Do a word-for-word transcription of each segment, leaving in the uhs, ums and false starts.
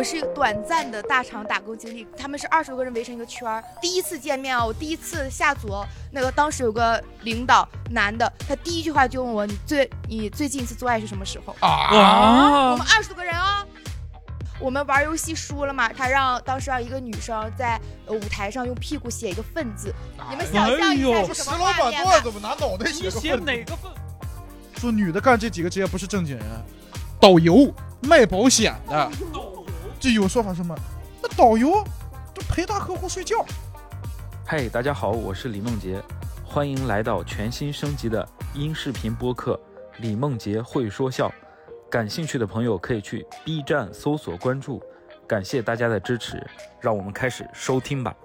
是短暂的大厂打工经历，他们是二十多个人围成一个圈，第一次见面啊，我第一次下组，那个当时有个领导男的，他第一句话就问我，你最你最近一次做爱是什么时候啊？我们二十多个人啊。我们玩游戏输了嘛，他让当时让一个女生在舞台上用屁股写一个粪字，哎、你们想象一下是什么画面吧？ 石老板多怎么拿脑袋写个粪？ 你写哪个粪？ 说女的干这几个职业不是正经人，导游、卖保险的，这有说法什么？那导游就陪大客户睡觉。 嗨，大家好，我是李梦洁，欢迎来到全新升级的音视频播客《李梦洁会说笑》。感兴趣的朋友可以去 B 站搜索关注，感谢大家的支持，让我们开始收听吧。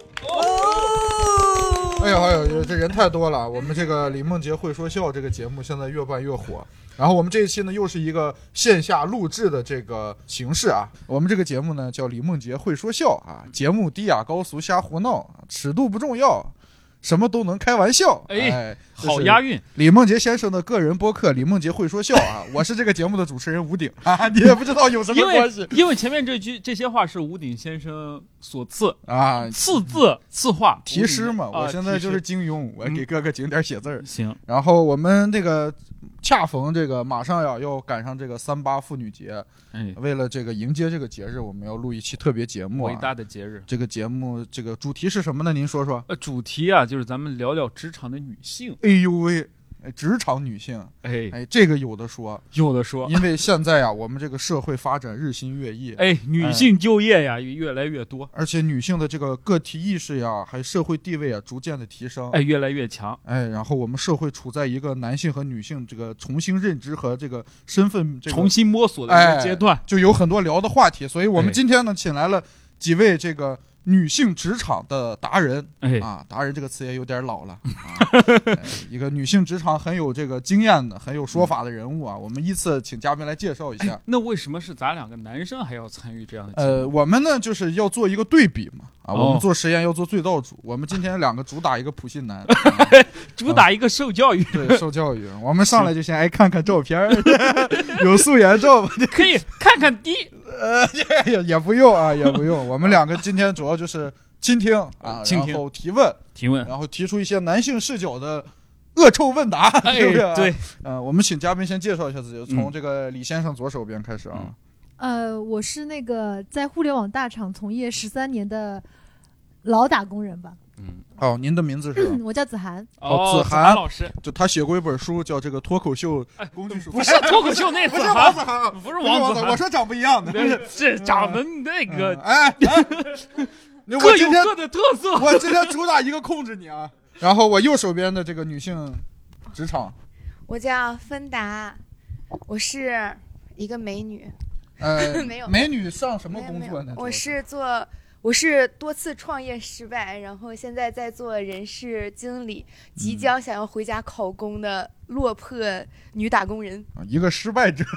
哎呦哎呦，这人太多了！我们这个李梦洁会说笑这个节目现在越办越火，然后我们这一期呢又是一个线下录制的这个形式啊。我们这个节目呢叫李梦洁会说笑啊，节目低雅高俗瞎胡闹，尺度不重要，什么都能开玩笑。 哎， 哎好押韵！ 李梦洁先生的个人播客《李梦洁会说笑》啊，我是这个节目的主持人吴鼎啊，你也不知道有什么关系， 因为因为前面这句这些话是吴鼎先生所赐啊， 赐字赐话题诗嘛。 啊、 我现在就是金庸，我给各个景点写字儿、 嗯。行， 然后我们那个恰逢这个马上呀要赶上这个三八妇女节， 哎， 为了这个迎接这个节日，我们要录一期特别节目、啊， 伟大的节日。 这个节目这个主题是什么呢？您说说。 呃，主题啊，就是咱们聊聊职场的女性。 哎呦喂！职场女性， 哎哎，这个有的说， 有的说， 因为现在啊，我们这个社会发展日新月异， 哎，女性就业呀、哎、越来越多， 而且女性的这个个体意识呀，还社会地位啊，逐渐的提升， 哎，越来越强， 哎，然后我们社会处在一个男性和女性这个重新认知和这个身份、这个、 重新摸索的一个阶段、 哎，就有很多聊的话题，所以我们今天呢，请来了几位这个女性职场的达人， 哎啊，达人这个词也有点老了，啊哎、一个女性职场很有这个经验的、很有说法的人物啊，我们依次请嘉宾来介绍一下。 哎、那为什么是咱两个男生还要参与这样的节目？ 呃，我们呢就是要做一个对比嘛，啊， 哦、 我们做实验要做最道主，我们今天两个主打一个普信男，啊、 主打一个受教育， 对，受教育。我们上来就先来看看照片，有素颜照吧， 可以看看低。 呃，也也不用啊，也不用。我们两个今天主要就是倾听啊， 倾听然后提问， 提问， 然后提出一些男性视角的恶臭问答， 哎、 是不是、啊？ 对， 呃，我们请嘉宾先介绍一下自己，从这个李先生左手边开始啊。 嗯、呃，我是那个在互联网大厂从业十三年的老打工人吧。 嗯，哦，您的名字是？ 我叫子涵。 哦，子涵老师， 就他写过一本书，叫这个脱口秀工具书。 不是脱口秀那子涵， 不是王子涵， 不是王子涵， 我说长不一样的， 这长得那个， 哎，哎各有各的特色。 我今天主打一个控制你啊。然后我右手边的这个女性职场， 我叫芬达，我是一个美女。 呃， 没有美女上什么工作呢？ 我是做。我是多次创业失败，然后现在在做人事经理，即将想要回家考公的落魄女打工人， 嗯、一个失败者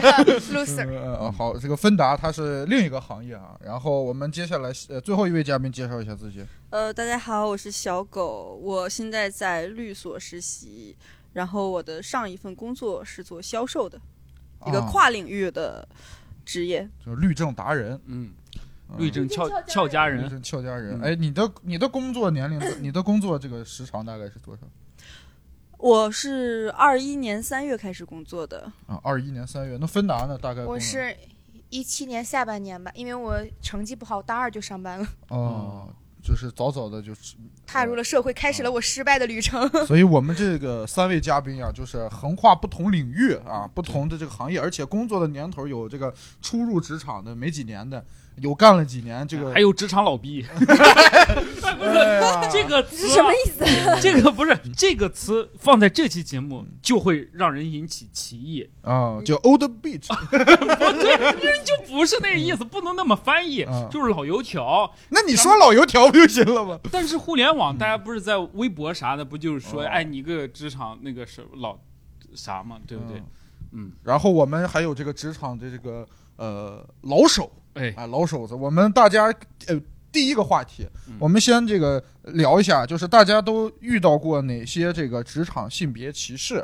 loser、 呃。好，这个芬达她是另一个行业啊。然后我们接下来呃最后一位嘉宾介绍一下自己。 呃，大家好，我是小狗，我现在在律所实习，然后我的上一份工作是做销售的，一个跨领域的职业， 啊、就是律政达人， 嗯。律政俏俏佳人， 律政俏佳人。哎，你的你的工作年龄，你的工作这个时长大概是多少？ 我是二一年三月开始工作的啊，二一年三月。那芬达呢？大概我是一七年下半年吧，因为我成绩不好，大二就上班了。 哦，就是早早的就踏入了社会，开始了我失败的旅程。 所以我们这个三位嘉宾啊，就是横跨不同领域啊，不同的这个行业，而且工作的年头有这个初入职场的没几年的。有干了几年，这个还有职场老逼，不是、 哎、 这个词是什么意思？ 这个不是这个词放在这期节目就会让人引起歧义啊，叫 old bitch， 不对，就不是那个意思，不能那么翻译， 啊、 就是老油条。 那你说老油条不就行了吗？ 但是互联网大家不是在微博啥的，不就是说，哎，你个职场那个是老啥嘛，对不对？ 嗯，然后我们还有这个职场的这个呃老手。 哎啊，老手子，我们大家呃，第一个话题，嗯、我们先这个聊一下，就是大家都遇到过哪些这个职场性别歧视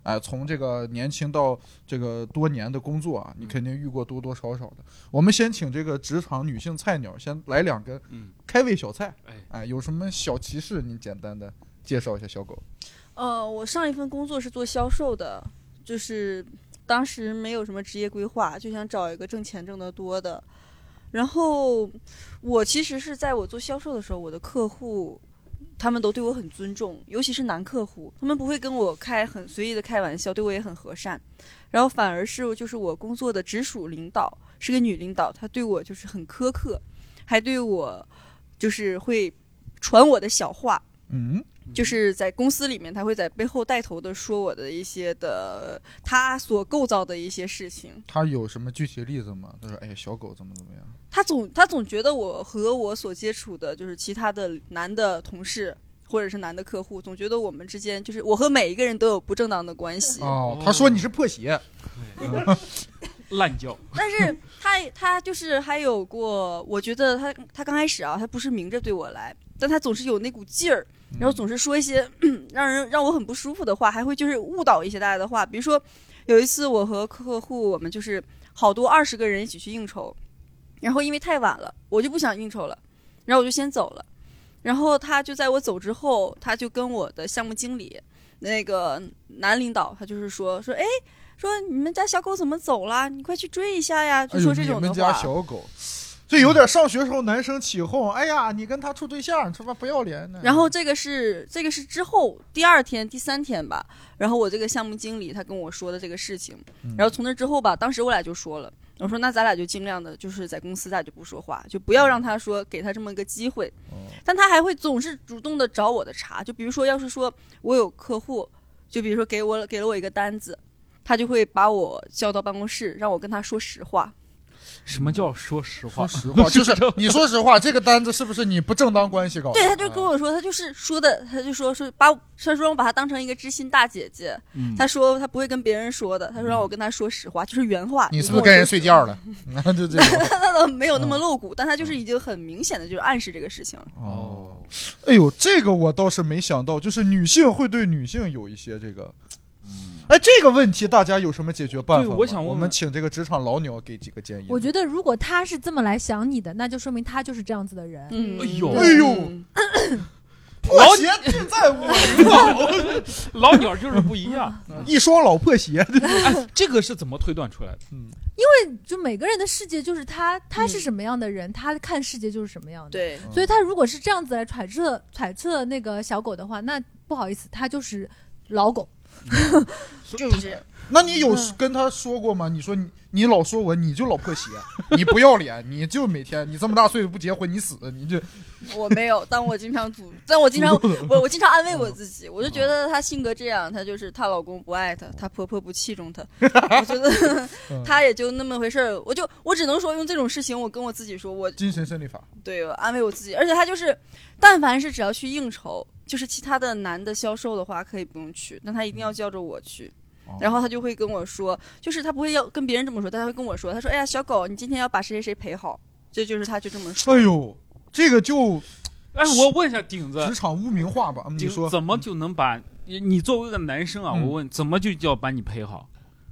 哎，从这个年轻到这个多年的工作啊，你肯定遇过多多少少的。我们先请这个职场女性菜鸟先来两个开胃小菜， 哎哎，有什么小骑士？你简单的介绍一下小狗。 呃，我上一份工作是做销售的，就是当时没有什么职业规划，就想找一个挣钱挣得多的。然后我其实是在我做销售的时候，我的客户他们都对我很尊重，尤其是男客户，他们不会跟我开很随意的开玩笑，对我也很和善。然后反而是就是我工作的直属领导是个女领导，她对我就是很苛刻，还对我就是会传我的小话。 嗯， 就是在公司里面，他会在背后带头的说我的一些的他所构造的一些事情。 他有什么具体例子吗？他说：“哎，小狗怎么怎么样？” 他总他总觉得我和我所接触的，就是其他的男的同事或者是男的客户，总觉得我们之间就是我和每一个人都有不正当的关系。 哦，他说你是破鞋， 烂叫。 但是他他就是还有过，我觉得他他刚开始啊，他不是明着对我来，但他总是有那股劲儿。然后总是说一些、嗯、让人让我很不舒服的话，还会就是误导一些大家的话。比如说有一次我和客户，我们就是好多二十个人一起去应酬，然后因为太晚了，我就不想应酬了，然后我就先走了。然后他就在我走之后，他就跟我的项目经理那个男领导，他就是说说哎，说你们家小狗怎么走了？你快去追一下呀！就说这种的话。 哎、你们家小狗。就有点上学时候男生起哄，哎呀，你跟他处对象，他妈不要脸呢。 然后这个是这个是之后第二天、第三天吧，然后我这个项目经理他跟我说的这个事情， 嗯、 然后从那之后吧，当时我俩就说了，我说那咱俩就尽量的，就是在公司咱俩就不说话，就不要让他说给他这么一个机会。 哦、 但他还会总是主动的找我的茬，就比如说要是说我有客户，就比如说给我给了我一个单子，他就会把我叫到办公室，让我跟他说实话。 什么叫说实话？ 说实话就是你说实话，这个单子是不是你不正当关系搞的？ 对，他就跟我说，他就是说的，他就说说把他说我把他当成一个知心大姐姐，嗯、他说他不会跟别人说的，他说让我跟他说实话，就是原话。 你是不是跟人睡觉了？就这种， 他倒没有那么露骨，嗯、但他就是已经很明显的就是暗示这个事情了。 哦，哎呦，这个我倒是没想到，就是女性会对女性有一些这个。哎，这个问题大家有什么解决办法吗？ 我想问问我们请这个职场老鸟给几个建议。 我觉得如果他是这么来想你的，那就说明他就是这样子的人。 嗯， 哎呦， 哎呦，破鞋必在我领导， 老鸟就是不一样， 一双老破鞋。 哎，这个是怎么推断出来的？ 嗯， 因为就每个人的世界就是他，他是什么样的人，嗯、他看世界就是什么样的。 对， 所以他如果是这样子来揣测揣测那个小狗的话，那不好意思，他就是老狗。 就是那你有跟他说过吗？你说你你老说我你就老破鞋，你不要脸，你就每天你这么大岁数不结婚你死，你就我没有，但我经常组，但我经常我我经常安慰我自己，我就觉得她性格这样，她就是她老公不爱她，她婆婆不器重她，我觉得她也就那么回事儿，我就我只能说用这种事情，我跟我自己说，我精神胜利法， 对，我安慰我自己，而且她就是，但凡是只要去应酬。就是其他的男的销售的话可以不用去，但他一定要叫着我去，嗯、然后他就会跟我说，就是他不会要跟别人这么说，但他会跟我说，他说哎呀小狗你今天要把谁谁谁陪好，这就是他就这么说。 哎呦，这个就， 哎我问一下顶子， 职场污名化吧，你说怎么就能把你作为一个男生啊，嗯、我问怎么就叫把你陪好？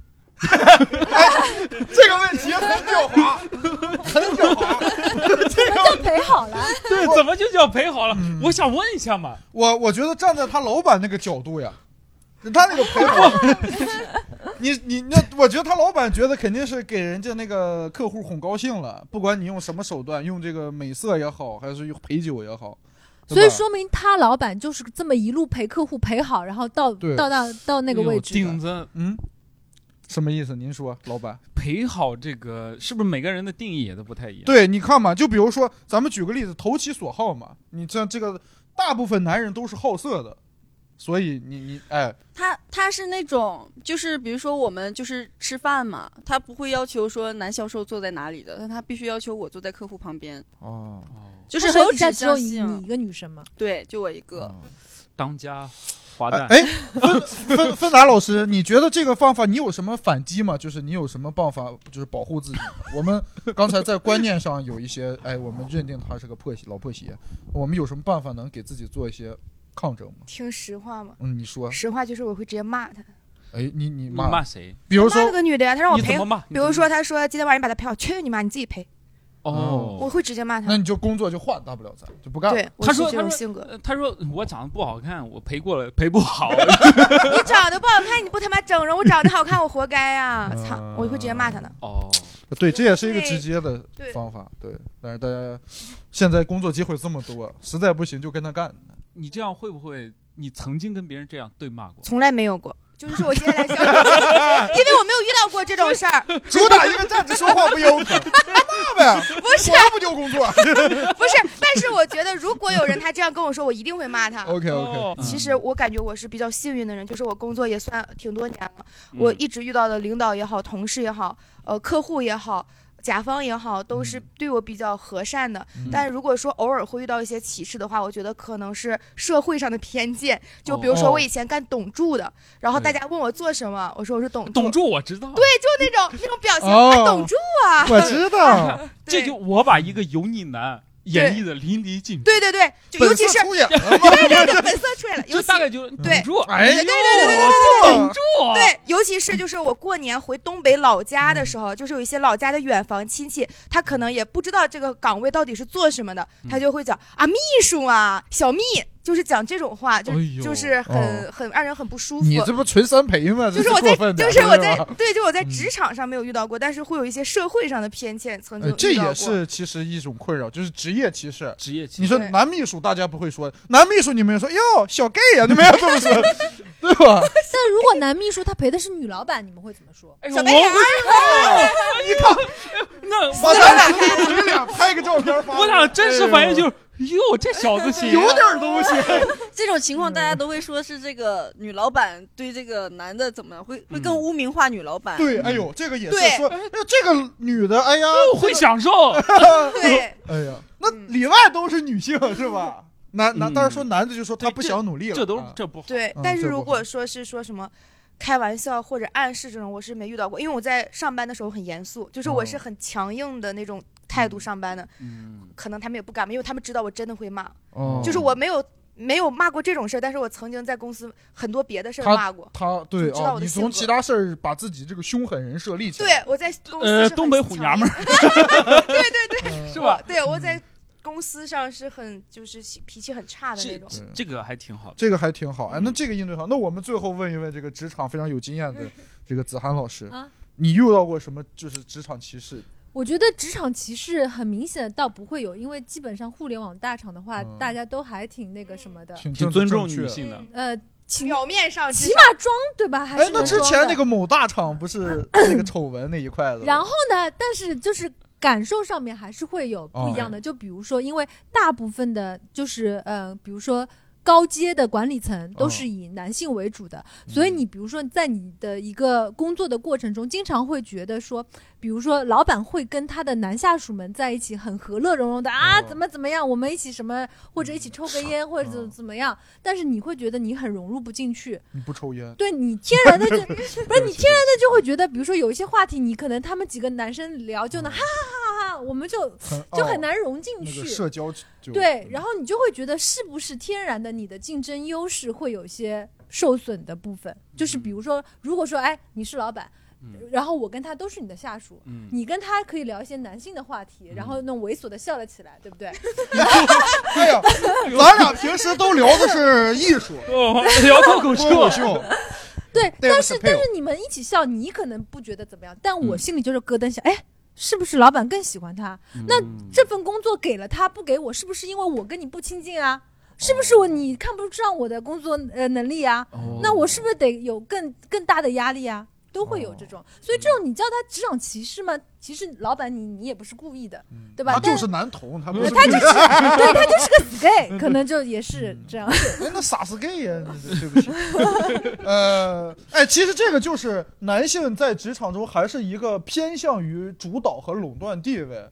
哎，这个问题很狡猾，很狡猾。 怎么叫陪好了？ 对，怎么就叫陪好了？嗯、我想问一下嘛。 我我觉得站在他老板那个角度呀，他那个陪好，你你那，我觉得他老板觉得肯定是给人家那个客户哄高兴了，不管你用什么手段，用这个美色也好，还是用陪酒也好。 所以说明他老板就是这么一路陪客户陪好，然后到到到到那个位置。 顶子， 嗯。什么意思？您说，老板陪好这个是不是每个人的定义也都不太一样？ 对，你看嘛，就比如说，咱们举个例子，投其所好嘛。你这这个大部分男人都是好色的，所以你你哎， 他他是那种，就是比如说我们就是吃饭嘛，他不会要求说男销售坐在哪里的，但他必须要求我坐在客户旁边。 哦， 就是很有指只有你你一个女生吗？ 对，就我一个。 哦、 当家。滑蛋。 哎，芬芬芬达老师，你觉得这个方法你有什么反击吗？就是你有什么办法，就是保护自己？我们刚才在观念上有一些，哎，我们认定他是个破鞋老破鞋，我们有什么办法能给自己做一些抗争吗？ 听实话吗？ 嗯，你说。 实话就是我会直接骂他。 哎，你你你骂骂谁？ 比如说骂那个女的呀，她让我赔你怎么。骂？ 比如说，她说今天晚上你把她赔好，去你妈，你自己赔。 哦， 我会直接骂她。 那你就工作就换，大不了咱就不干了。 对，我是他说他说这种性格。 呃他说我长得不好看，我赔过了，赔不好。 你长得不好看，你不他妈整容，我长得好看，我活该呀！ 嗯操，我会直接骂她的。 哦， 对，这也是一个直接的对方法。对，但是大家现在工作机会这么多，实在不行就跟他干。 你这样会不会？你曾经跟别人这样对骂过？ 从来没有过。就是说我现在来想，因为我没有遇到过这种事儿。 主打一个站着说话不腰疼，骂呗， 不是， 我不就工作？ 不是，但是我觉得如果有人他这样跟我说，我一定会骂他。 OK 哦 OK， 其实我感觉我是比较幸运的人，就是我工作也算挺多年了， 嗯我一直遇到的领导也好，同事也好，呃，客户也好。甲方也好，都是对我比较和善的。 嗯、 但如果说偶尔会遇到一些歧视的话，我觉得可能是社会上的偏见。就比如说我以前干董柱的，哦、然后大家问我做什么，我说我是董柱。 董柱我知道。 对，就那种那种表情， 哦、 啊，董柱啊， 我知道。 这就我把一个油腻男演绎的淋漓尽致。 对对对，就尤其是出演了对对对，本色出演了， 就大概就对董柱， 哎， 对对对对对对， 董柱， 对，尤其是就是我过年回东北老家的时候，就是有一些老家的远房亲戚，他可能也不知道这个岗位到底是做什么的，他就会讲啊秘书啊，小秘。就是讲这种话，就、哎、就是很、哦、很让人很不舒服。 你这不纯三陪吗？ 就是我在，就是我在，对，就我在嗯职场上没有遇到过，但是会有一些社会上的偏见，曾经、 呃、这也是其实一种困扰，就是职业歧视。 职业歧视。 你说男秘书，大家不会说，男秘书你们说哟小 gay 呀、啊，你们要这么说，对吧？ 但如果男秘书他陪的是女老板，你们会怎么说？ 小白脸儿， 你看， 那把咱俩嘴脸拍个照片发。 我俩真实反应就是。哟，这小子行， 有点东西。 这种情况大家都会说是这个女老板对这个男的怎么样，会会更污名化女老板。 对，哎呦，这个也是说，这个女的，哎呀， 会享受。 对， 哎呀，那里外都是女性是吧？男男，但是说男的就说他不想努力了， 这都这不好。 对，但是如果说是说什么。开玩笑或者暗示这种我是没遇到过，因为我在上班的时候很严肃，就是我是很强硬的那种态度上班的，嗯，可能他们也不敢，因为他们知道我真的会骂，哦，就是我没有没有骂过这种事儿，但是我曾经在公司很多别的事儿骂过。 他, 他对哦， 你从其他事儿把自己这个凶狠人设立起来。 对，我在公司呃东北虎娘们儿， 对对对， 嗯、 是吧？ 对，我在。公司上是很就是脾气很差的那种， 这个还挺好的， 这个还挺好。哎，那这个应对好。那我们最后问一问这个职场非常有经验的这个子涵老师，啊、你遇到过什么就是职场歧视？ 我觉得职场歧视很明显倒不会有，因为基本上互联网大厂的话，嗯、大家都还挺那个什么的， 挺尊重女性的。 呃， 表面上起码装对吧？还是哎，那之前那个某大厂不是那个丑闻那一块的？ 然后呢？但是就是。感受上面还是会有不一样的， oh, 就比如说，因为大部分的，就是呃，比如说高阶的管理层都是以男性为主的， oh. 所以你比如说在你的一个工作的过程中，经常会觉得说，比如说老板会跟他的男下属们在一起很和乐融融的啊， oh. 怎么怎么样，我们一起什么，或者一起抽个烟， 或者怎么怎么样，但是你会觉得你很融入不进去。 你不抽烟？ 对，你天然的就不是你天然的就会觉得，比如说有一些话题，你可能他们几个男生聊就能哈哈哈哈，我们就就很难融进去。 那个社交就对，然后你就会觉得是不是天然的你的竞争优势会有些受损的部分，就是比如说，如果说哎你是老板。然后我跟他都是你的下属，嗯、你跟他可以聊一些男性的话题，嗯、然后那种猥琐的笑了起来，对不对？ 哎呀，咱俩平时都聊的是艺术， 聊脱口秀。 对，但是但是你们一起笑，你可能不觉得怎么样，但我心里就是咯噔想，哎，是不是老板更喜欢他？嗯、那这份工作给了他，不给我，是不是因为我跟你不亲近啊？是不是我你看不上我的工作呃能力啊？哦、那我是不是得有更更大的压力啊？都会有这种，所以这种你叫他职场歧视吗？其实老板你你也不是故意的，嗯、对吧？ 他就是男同，他不是， 他就是对他就是个死 gay， 可能就也是这样。 哎，那傻死 gay 呀、啊，对不起。呃，哎，其实这个就是男性在职场中还是一个偏向于主导和垄断地位。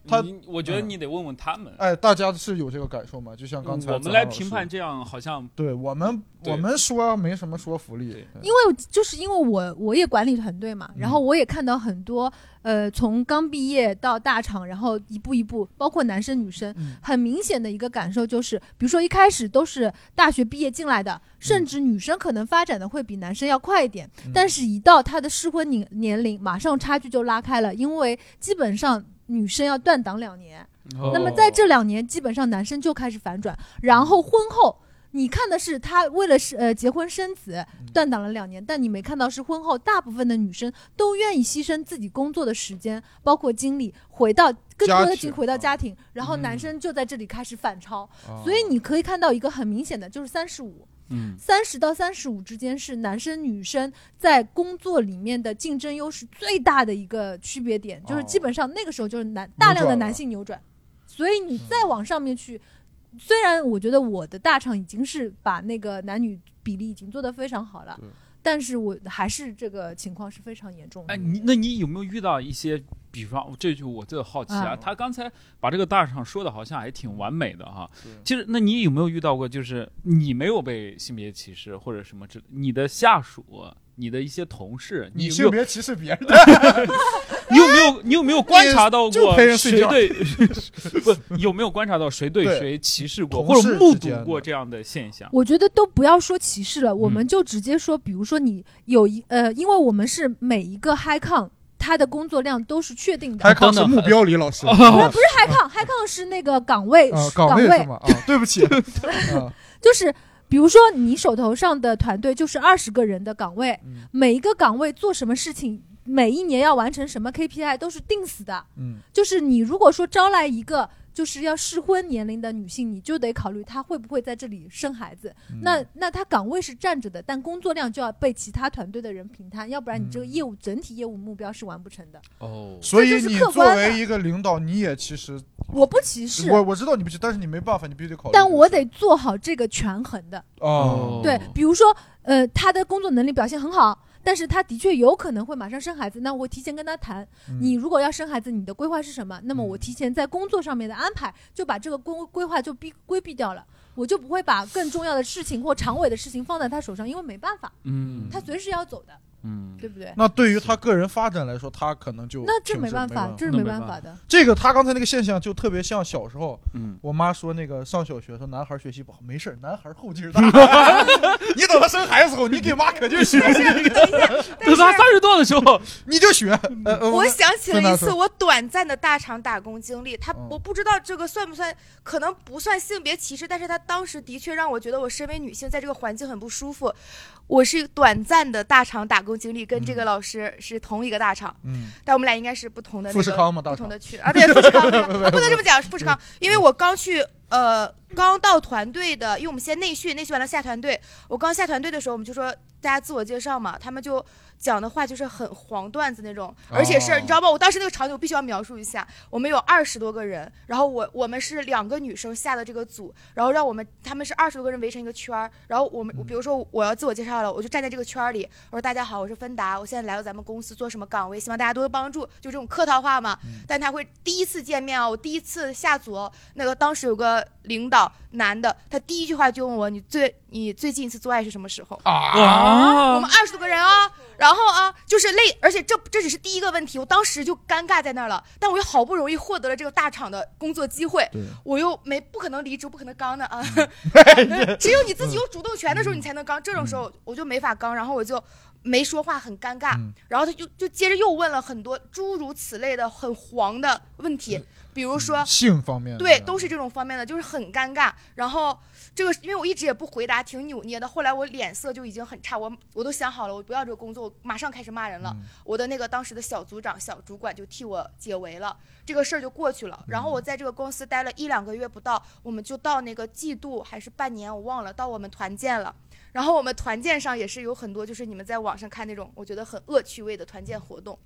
他我觉得你得问问他们。 哎，大家是有这个感受吗？就像刚才我们来评判，这样好像对我们我们说没什么说服力， 因为就是因为我我也管理团队嘛，然后我也看到很多呃从刚毕业到大厂，然后一步一步，包括男生女生， 嗯、 很明显的一个感受就是，比如说一开始都是大学毕业进来的，甚至女生可能发展的会比男生要快一点，嗯、但是一到他的适婚年年龄，马上差距就拉开了，因为基本上女生要断档两年。 哦、 那么在这两年，基本上男生就开始反转，然后婚后你看的是他为了是呃结婚生子断档了两年，但你没看到是婚后大部分的女生都愿意牺牲自己工作的时间，包括精力，回到更多的精力回到家庭，然后男生就在这里开始反超， 嗯、 所以你可以看到一个很明显的就是三十五。 嗯， 三十到三十五之间是男生女生在工作里面的竞争优势最大的一个区别点，就是基本上那个时候就是男大量的男性扭转，所以你再往上面去，虽然我觉得我的大厂已经是把那个男女比例已经做得非常好了，但是我还是这个情况是非常严重的。 哎，你那你有没有遇到一些？比方，这就我这好奇啊，他刚才把这个大厂说的好像还挺完美的哈。其实，那你有没有遇到过，就是你没有被性别歧视或者什么之，你的下属、你的一些同事， 你有没有性别歧视别人？ 你有没有你有没有观察到过谁对不有没有观察到谁对谁歧视过，或者目睹过这样的现象？ 我觉得都不要说歧视了，我们就直接说，比如说你有一呃，因为我们是每一个 high con。他的工作量都是确定的。 嗨抗是目标，李老师。 不是不是嗨抗，嗨抗是那个岗位， 呃、岗位是吗？啊，对不起。 啊、就是比如说你手头上的团队就是二十个人的岗位，嗯、每一个岗位做什么事情，每一年要完成什么 K P I 都是定死的。嗯，就是你如果说招来一个就是要适婚年龄的女性，你就得考虑她会不会在这里生孩子。嗯、那那她岗位是站着的，但工作量就要被其他团队的人平摊，要不然你这个业务、嗯、整体业务目标是完不成的。 哦，所以你作为一个领导，你也其实我不歧视， 我我知道你不歧视，但是你没办法，你必须得考虑。 但我得做好这个权衡的。 哦， 对，比如说呃，他的工作能力表现很好。但是他的确有可能会马上生孩子，那我提前跟他谈，嗯、你如果要生孩子，你的规划是什么？那么我提前在工作上面的安排，就把这个规规划就避规避掉了，我就不会把更重要的事情或长尾的事情放在他手上，因为没办法，嗯，他随时要走的。嗯，对不对？ 那对于他个人发展来说，他可能就那这没办法，这是没办法的。 这个他刚才那个现象就特别像小时候，嗯，我妈说那个上小学说男孩学习不好，没事，男孩后劲大。你等他生孩子后，你给妈可劲学。 等他三十多的时候， 你就学。 呃、我想起了一次我短暂的大厂打工经历，他我不知道这个算不算，可能不算性别歧视，但是他当时的确让我觉得我身为女性在这个环境很不舒服。我是短暂的大厂打工经历，跟这个老师是同一个大厂，嗯，但我们俩应该是不同的、那个、 富士康吗？ 不同的区啊，对，富士康、那个啊，不能这么讲，是富士康，因为我刚去呃刚到团队的，因为我们先内训，内训完了下团队，我刚下团队的时候，我们就说大家自我介绍嘛，他们就讲的话就是很黄段子那种，而且是、哦、你知道吗？我当时那个场景我必须要描述一下，我们有二十多个人，然后我我们是两个女生下的这个组，然后让我们他们是二十多个人围成一个圈，然后我们比如说我要自我介绍了，我就站在这个圈里，我说大家好，我是芬达，我现在来到咱们公司做什么岗位，希望大家多多帮助，就这种客套话嘛。嗯、但他会第一次见面啊，我第一次下组，那个当时有个领导男的，他第一句话就问我，你最你最近一次做爱是什么时候啊？我们二十多个人啊。然后啊，就是累，而且这这只是第一个问题，我当时就尴尬在那儿了。但我又好不容易获得了这个大厂的工作机会，我又没不可能离职，不可能刚的啊。只有你自己有主动权的时候，你才能刚。这种时候我就没法刚，然后我就没说话，很尴尬。嗯、然后他就就接着又问了很多诸如此类的很黄的问题，比如说性方面的， 对，都是这种方面的，就是很尴尬。然后这个因为我一直也不回答，挺扭捏的。后来我脸色就已经很差，我我都想好了，我不要这个工作，我马上开始骂人了。嗯、我的那个当时的小组长、小主管就替我解围了，这个事儿就过去了。然后我在这个公司待了一两个月不到，我们就到那个季度还是半年，我忘了，到我们团建了。然后我们团建上也是有很多，就是你们在网上看那种我觉得很恶趣味的团建活动。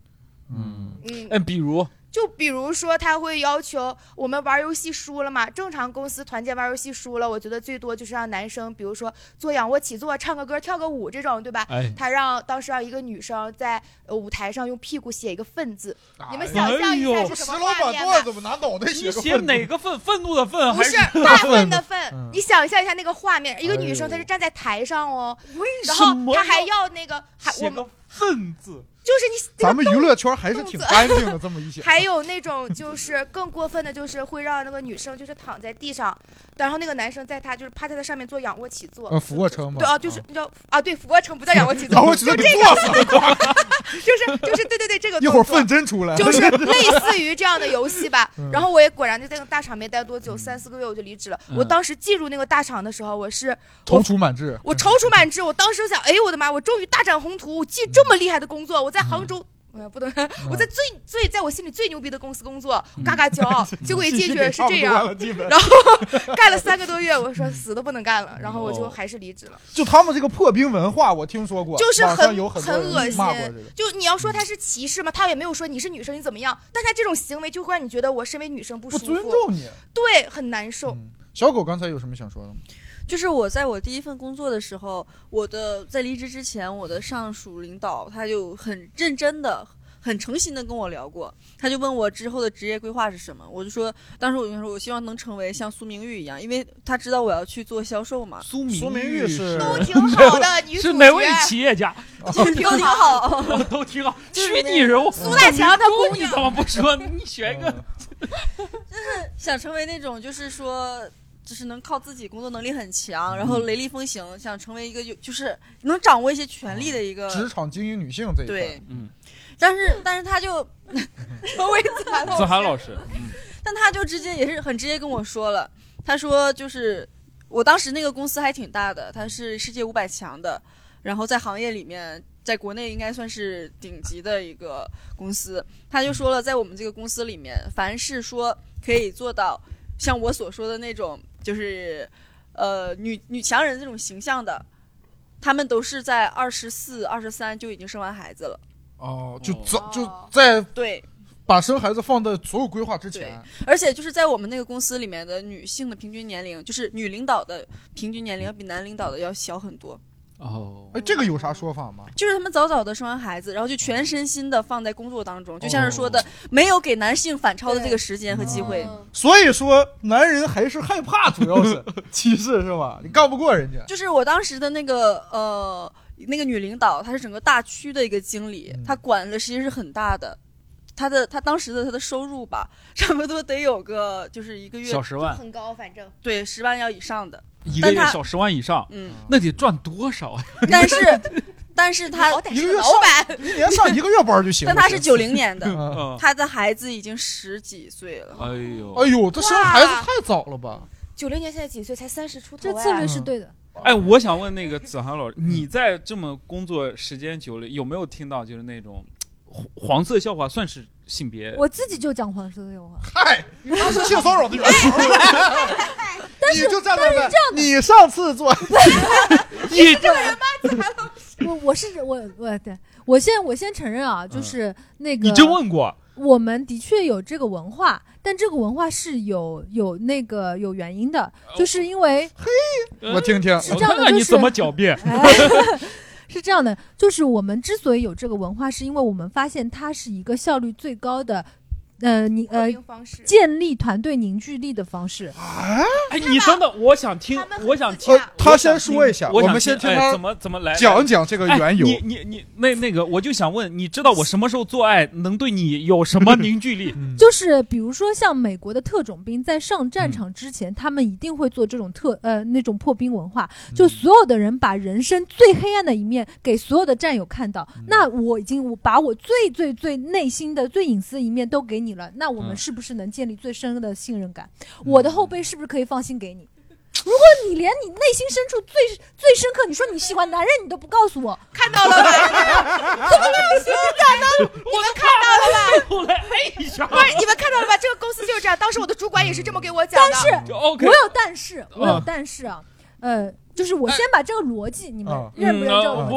嗯嗯， 哎，比如。 就比如说，他会要求我们玩游戏输了嘛，正常公司团建玩游戏输了，我觉得最多就是让男生，比如说做仰卧起坐、唱个歌、跳个舞这种，对吧？ 哎、 他让当时让一个女生在、呃、舞台上用屁股写一个愤字，哎、你们想象一下是什么画面吗？ 石老板怎么拿脑袋写个愤？ 你写哪个愤？愤怒的愤还是大愤的愤？ 嗯、 你想象一下那个画面，一个女生她是站在台上哦， 为然后她还要那个还写个愤字。 就是你， 咱们娱乐圈还是挺干净的，这么一想。 还有那种就是更过分的，就是会让那个女生就是躺在地上，然后那个男生在她就是趴在她上面做仰卧起坐， 呃，俯卧撑嘛。 对啊，就是你知道啊，对，俯卧撑不叫仰卧起坐， 仰卧起坐就这个，就是就是对对对，这个一会儿粪真出来， 就是类似于这样的游戏吧。嗯、然后我也果然就在那个大厂没待多久，三四个月我就离职了。嗯、我当时进入那个大厂的时候，我是踌躇满志， 我踌躇满志。我当时想，哎呦我的妈，我终于大展宏图，我进这么厉害的工作，我在杭州。嗯我不能，我在最最在我心里最牛逼的公司工作，嘎嘎骄傲。结果一进去是这样，然后干了三个多月，我说死都不能干了，然后我就还是离职了。 就他们这个破冰文化，我听说过， 就是很有很恶心。 就你要说他是歧视吗？他也没有说你是女生你怎么样，但他这种行为就会让你觉得我身为女生不舒服， 不尊重你， 对，很难受。 嗯、小狗刚才有什么想说的吗？ 就是我在我第一份工作的时候，我的在离职之前，我的上属领导他就很认真的。很诚心的跟我聊过，他就问我之后的职业规划是什么，我就说，当时我就说，我希望能成为像苏明玉一样，因为他知道我要去做销售嘛。 苏明苏明玉是都挺好的女主角， 是哪位企业家？ 都挺好， 都挺好。虚拟人物苏大强的姑娘，你怎么不说？你选一个， 就是想成为那种，就是说。就是能靠自己，工作能力很强，然后雷厉风行，想成为一个就是能掌握一些权力的一个职场精英女性这一块。 对， 嗯， 但是但是他就说为子涵子涵老师， 嗯，但他就直接也是很直接跟我说了，他说就是我当时那个公司还挺大的，他是世界五百强的，然后在行业里面，在国内应该算是顶级的一个公司，他就说了，在我们这个公司里面，凡是说可以做到像我所说的那种。就是呃女女强人这种形象的，他们都是在二十四、二十三就已经生完孩子了。 哦，就早就在对， 把生孩子放在所有规划之前。 而且就是在我们那个公司里面的女性的平均年龄，就是女领导的平均年龄要比男领导的要小很多。 哦， 哎，这个有啥说法吗？ 就是他们早早的生完孩子，然后就全身心的放在工作当中，就像是说的，哦、没有给男性反超的这个时间和机会。 嗯、所以说，男人还是害怕，主要是歧视是吧？你干不过人家。 就是我当时的那个呃，那个女领导，她是整个大区的一个经理，嗯、她管的实际是很大的。她的她当时的她的收入吧，差不多得有个就是一个月小十万， 很高，反正对十万要以上的。 一个月小十万以上， 嗯， 那得赚多少啊？ 但是，但是他一个月老板一年上一个月班就行。 但他是九零年的， 嗯、 他的孩子已经十几岁了。 哎呦， 哎呦，这生孩子太早了吧？ 九零年现在几岁？才三十出头、啊。 这策略是对的。 哎，我想问那个子涵老师，你在这么工作时间久了，有没有听到就是那种黄色笑话？算是性别？ 我自己就讲黄色笑话。 嗨，他是性骚扰的源头。 但是， 你就站在但是这样你上次做， 你这个人吗？ 我我是我我对我先我先承认啊，就是那个、 嗯、你真问过， 我们的确有这个文化，但这个文化是有有那个有原因的，就是因为嘿，我听听， 是这样的， 我看看你怎么狡辩。 哎是这样的，就是我们之所以有这个文化，是因为我们发现它是一个效率最高的。呃，你呃，建立团队凝聚力的方式啊！ 哎，你等等，我想听，我想听， 呃、他先说一下， 我们先听他、 哎、怎么怎么来讲讲这个缘由。 哎、你你你那那个，我就想问，你知道我什么时候做爱能对你有什么凝聚力？ 嗯、 就是比如说像美国的特种兵在上战场之前，嗯、他们一定会做这种特呃那种破冰文化，就所有的人把人生最黑暗的一面给所有的战友看到。嗯、那我已经我把我最最最内心的最隐私的一面都给你了，那我们是。是不是能建立最深的信任感？嗯、我的后背是不是可以放心给你？如果你连你内心深处最最深刻，你说你喜欢男人，你都不告诉我， 看到了吧？怎么没有信任感呢？你们看到了吧？ 后来哎呀， 不是你们看到了吧？这个公司就是这样。当时我的主管也是这么给我讲的。 但是， OK、 我有但是，我有但是啊，呃，就是我先把这个逻辑，你们认不认这个逻辑？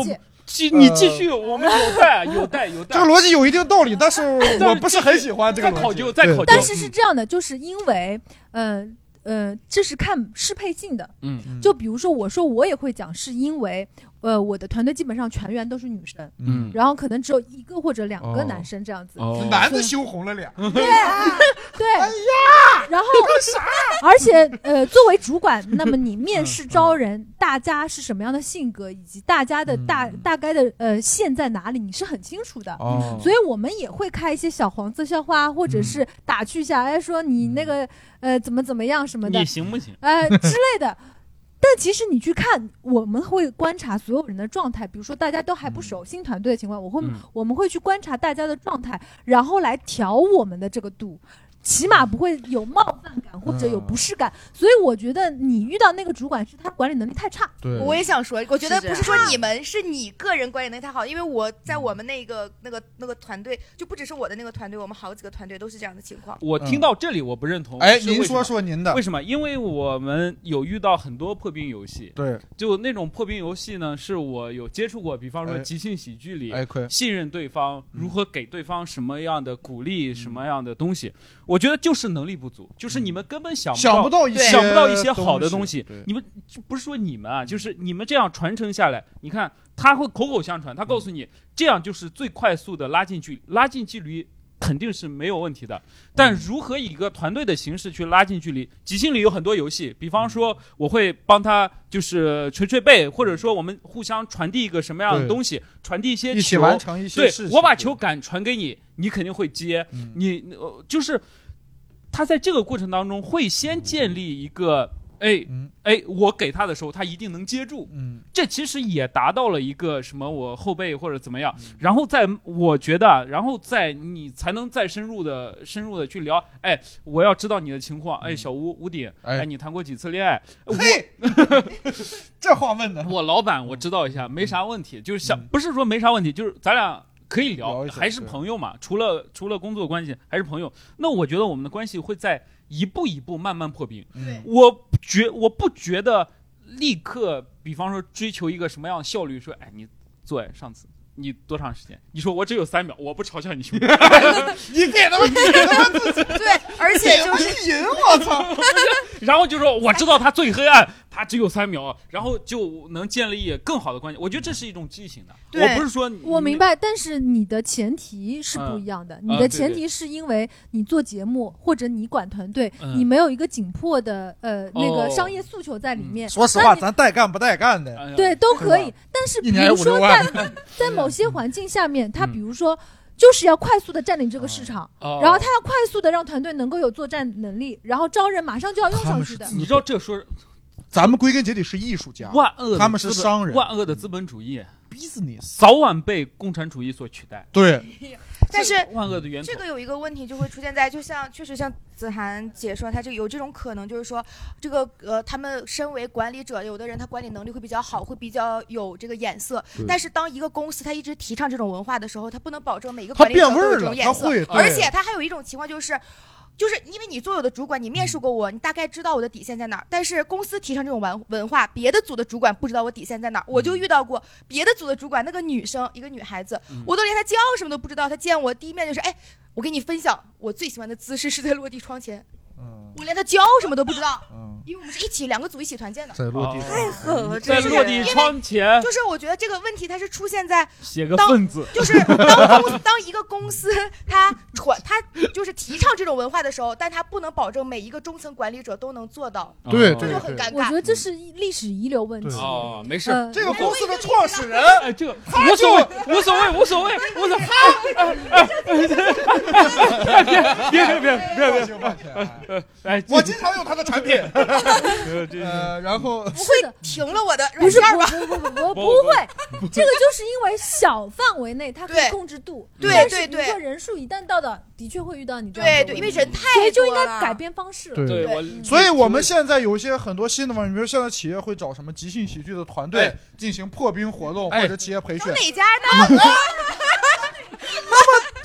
继你继续，我们有待有待有待。 这个逻辑有一定道理，但是我不是很喜欢这个逻辑。 再考究，再考究。 但是是这样的，就是因为，呃呃，这是看适配性的。 嗯， 就比如说，我说我也会讲，是因为。呃，我的团队基本上全员都是女生， 嗯， 然后可能只有一个或者两个男生这样子， 哦、 男的羞红了脸， 对啊，对，哎呀，然后而且呃，作为主管，那么你面试招人，嗯、大家是什么样的性格，以及大家的大、嗯、大概的呃线在哪里，你是很清楚的， 哦， 所以我们也会开一些小黄色笑话，或者是打趣一下，哎，说你那个呃怎么怎么样什么的， 你行不行？ 呃之类的。但其实你去看，我们会观察所有人的状态，比如说大家都还不熟、嗯、新团队的情况，我会、嗯、我们会去观察大家的状态，然后来调我们的这个度，起码不会有冒犯感或者有不适感。嗯、所以我觉得你遇到那个主管是他管理能力太差。 对， 我也想说，我觉得不是说你们，是你个人管理能力太好，因为我在我们那个那个那个团队，就不只是我的那个团队，我们好几个团队都是这样的情况。 我听到这里我不认同。 哎、嗯，您说说您的。 为什么？因为我们有遇到很多破冰游戏。 对， 就那种破冰游戏呢，是我有接触过，比方说即兴喜剧里， 哎， 信任对方，如何给对方什么样的鼓励，嗯、什么样的东西，我觉得就是能力不足，就是你们根本想不到想不到一些想不到一些好的东西。 东西你们不是说你们啊，就是你们这样传承下来，你看他会口口相传，他告诉你这样就是最快速的拉近距离，拉近距离肯定是没有问题的。但如何以一个团队的形式去拉近距离？即兴里有很多游戏，比方说我会帮他就是捶捶背，或者说我们互相传递一个什么样的东西，传递一些球， 一起完成一些事情。 对，我把球杆传给你，你肯定会接。 嗯、 你、呃、就是他在这个过程当中会先建立一个。哎， 嗯， 哎，我给他的时候，他一定能接住。 嗯， 这其实也达到了一个什么，我后背或者怎么样。嗯、然后在我觉得，然后在你才能再深入的、深入的去聊。哎，我要知道你的情况。哎，小吴吴鼎，哎，哎你谈过几次恋爱？ 嘿，这话问的。 我老板我知道一下，没啥问题，就是想、嗯、不是说没啥问题，就是咱俩可以聊，聊还是朋友嘛。除了除了工作关系，还是朋友。那我觉得我们的关系会在。一步一步慢慢破冰， 嗯、 我觉我不觉得立刻，比方说追求一个什么样的效率，说，哎，你做哎，上次你多长时间？你说我只有三秒，我不嘲笑你兄弟， 你给他们给他们自己对，而且就是瘾，我操！ 然后就说我知道他最黑暗，他只有三秒，然后就能建立更好的关系。我觉得这是一种畸形的。我不是说我明白，但是你的前提是不一样的。嗯、你的前提是因为你做节目或者你管团队， 嗯、 你没有一个紧迫的呃、嗯、那个商业诉求在里面。 嗯、说实话，咱带干不带干的， 对都可以。但是比如说在在某些环境下面，他比如说。就是要快速的占领这个市场， 哦、 然后他要快速的让团队能够有作战能力，然后招人马上就要用上去的。 你知道这说， 咱们归根结底是艺术家， 万恶他们是商人， 万恶的资本主义 ，business 早晚被共产主义所取代。 对。 但是万恶的源头， 这个有一个问题就会出现在，就像确实像子涵姐说，他这个有这种可能，就是说这个呃，他们身为管理者，有的人他管理能力会比较好，会比较有这个眼色。但是当一个公司他一直提倡这种文化的时候，他不能保证每个管理者都有这种眼色，而且他还有一种情况就是。就是因为你作为我的主管，你面试过我，你大概知道我的底线在哪儿。但是公司提倡这种文文化，别的组的主管不知道我底线在哪儿。我就遇到过别的组的主管，那个女生，一个女孩子，我都连她叫什么都不知道。她见我第一面就是，哎，我给你分享我最喜欢的姿势是在落地窗前。 嗯， 我连她叫什么都不知道。 嗯， 因为我们是一起两个组一起团建的。 在落地窗， 太狠了， 在落地窗前。 就是我觉得这个问题它是出现在写个份子， 就是当公当一个公司它传它就是提倡这种文化的时候，但它不能保证每一个中层管理者都能做到。 对， 这就很尴尬。 我觉得这是历史遗留问题。 哦，没事， 呃、 这个公司的创始人， 哎，这个无所谓，无所谓，无所谓，无所谓。别别别别别别！哎， 我经常用他的产品。呃，然后不会停了我的不是软件吧？ 不不不不不会，这个就是因为小范围内它可以控制度， 对对对， 一个人数一旦到的，的确会遇到你这样对对，因为人太多了， 所以就应该改变方式了。 对， 对， 所以我们现在有一些很多新的方面，比如现在企业会找什么即兴喜剧的团队进行破冰活动或者企业培训。 哪家呢？ 那么找哪家？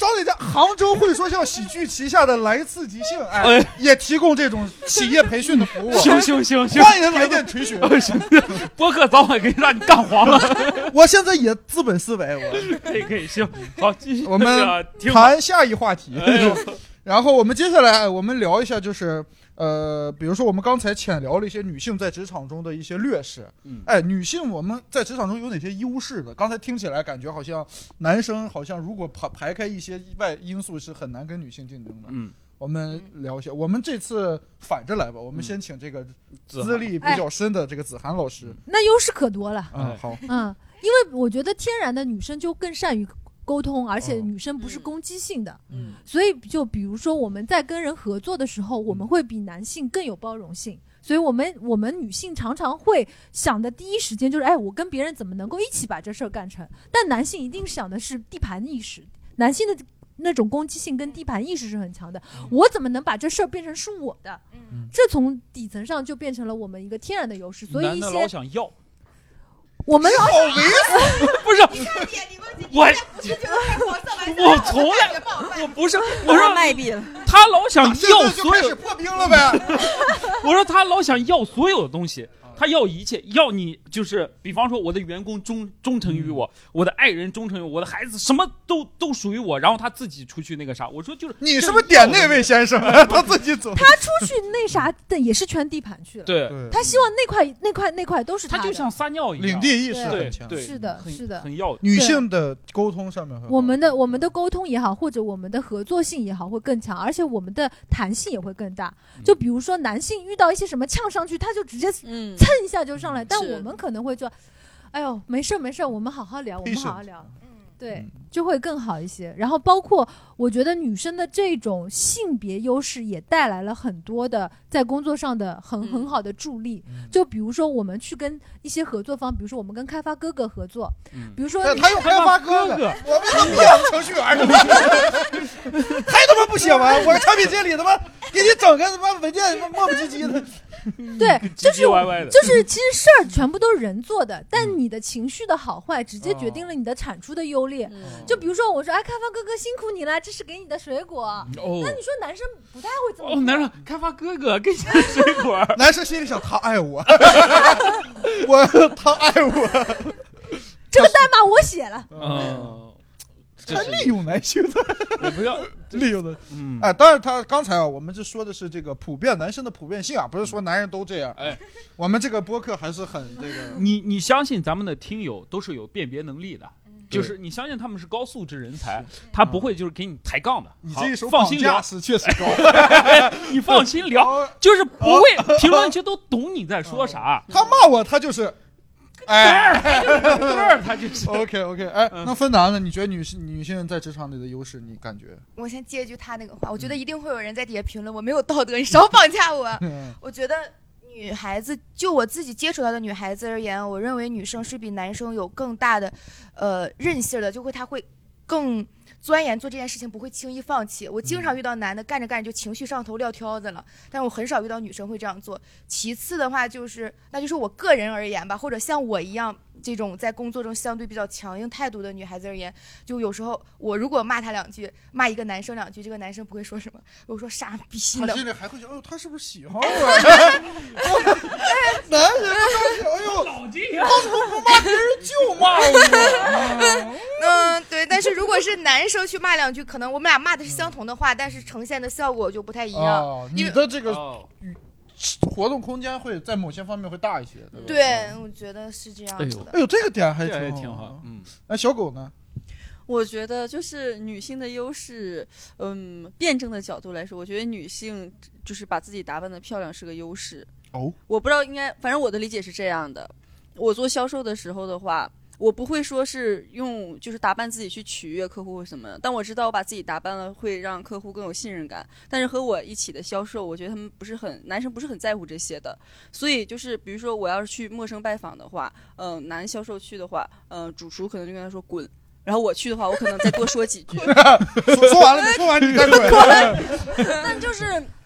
杭州会说笑喜剧旗下的来刺即兴，哎，也提供这种企业培训的服务。 行行行行， 欢迎来电垂询。 播客早晚可以让你干黄了。 我现在也资本思维，我可以可以行，好继续。 我们谈下一话题。哎、然后我们接下来我们聊一下，就是呃，比如说我们刚才浅聊了一些女性在职场中的一些劣势。嗯，哎，女性我们在职场中有哪些优势的？刚才听起来感觉好像男生好像如果排排开一些外因素是很难跟女性竞争的。嗯。我们聊一下，我们这次反着来吧，我们先请这个资历比较深的这个子涵老师。 哎、那优势可多了。 嗯，好。 嗯，因为我觉得天然的女生就更善于沟通，而且女生不是攻击性的。嗯，所以就比如说我们在跟人合作的时候，我们会比男性更有包容性。所以我们我们女性常常会想的第一时间就是，哎，我跟别人怎么能够一起把这事儿干成？但男性一定想的是地盘意识，男性的那种攻击性跟地盘意识是很强的，我怎么能把这事儿变成是我的？嗯，这从底层上就变成了我们一个天然的优势。所以一些男的老想要， 我们老好猥琐， 不是我，我从来我不是我说卖币了， 他老想要所有破冰了呗。 我说他老想要所有的东西。他要一切，要你就是，比方说我的员工忠忠诚于我，嗯、我的爱人忠诚于我，我的孩子什么都都属于我，然后他自己出去那个啥，我说就是你是不是点那位先生啊？他自己走， 他出去那啥的也是圈地盘去了， 对， 他希望那块那块那块都是他的， 他就像撒尿一样， 领地意识很强， 对， 是的，是的， 很要女性的沟通上面， 我们的我们的沟通也好，或者我们的合作性也好，会更强，而且我们的弹性也会更大。就比如说男性遇到一些什么呛上去，他就直接蹭一下就上来。但我们可能会说，哎呦，没事没事，我们好好聊，我们好好聊，对，就会更好一些。然后包括我觉得女生的这种性别优势也带来了很多的在工作上的很很好的助力。就比如说我们去跟一些合作方，比如说我们跟开发哥哥合作，比如说他用开发哥哥，我们用两程序员，还他妈不写完，我产品经理他妈给你整个他妈文件磨磨唧唧的。 对，就是就是其实事儿全部都是人做的，但你的情绪的好坏直接决定了你的产出的优劣。嗯、就比如说我说，哎，开发哥哥辛苦你了，这是给你的水果。哦、那你说男生不太会这么说。 哦，男生开发哥哥给你的水果， 男生心里想他爱我，我他爱我， 这个代码我写了。 嗯。 他利用男性的， 也不要利用的，嗯，哎，当然他刚才啊，我们就说的是这个普遍男生的普遍性啊，不是说男人都这样，哎，我们这个播客还是很这个， 你你相信咱们的听友都是有辨别能力的，就是你相信他们是高素质人才，他不会就是给你抬杠的。 你这一手放心聊是确实高， 你放心聊，就是不会评论区都懂你在说啥。 他骂我，他就是。哎， 他就是 OK OK。哎，那芬达呢？你觉得女性女性在职场里的优势，你感觉？ 我先接一句他那个话，我觉得一定会有人在底下评论我没有道德，你少绑架我。我觉得女孩子，就我自己接触到的女孩子而言，我认为女生是比男生有更大的呃韧性的，就会她会更钻研做这件事情，不会轻易放弃。我经常遇到男的干着干着就情绪上头撂挑子了，但我很少遇到女生会这样做。其次的话就是那就是我个人而言吧，或者像我一样这种在工作中相对比较强硬态度的女孩子而言，就有时候我如果骂他两句，骂一个男生两句，这个男生不会说什么，我说傻逼的， 他心里还会想，哎呦，他是不是喜欢我？男人哎呦， 老弟， 当初不骂别人就骂我。 嗯，对。但是如果是男生去骂两句，可能我们俩骂的是相同的话，但是呈现的效果就不太一样。 哦、你的这个。哦活动空间会在某些方面会大一些，对吧？ 对，我觉得是这样子的。 哎呦，这个点还挺挺好。嗯， 那小狗呢？ 我觉得就是女性的优势，嗯，辩证的角度来说，我觉得女性就是把自己打扮得漂亮是个优势。 哦， 我不知道应该，反正我的理解是这样的。我做销售的时候的话，我不会说是用就是打扮自己去取悦客户或什么，但我知道我把自己打扮了会让客户更有信任感。但是和我一起的销售，我觉得他们不是很男生不是很在乎这些的，所以就是比如说我要是去陌生拜访的话，嗯、呃，男销售去的话，嗯、呃，主厨可能就跟他说滚。然后我去的话，我可能再多说几句。 说说完了，你说完你再滚。 但就是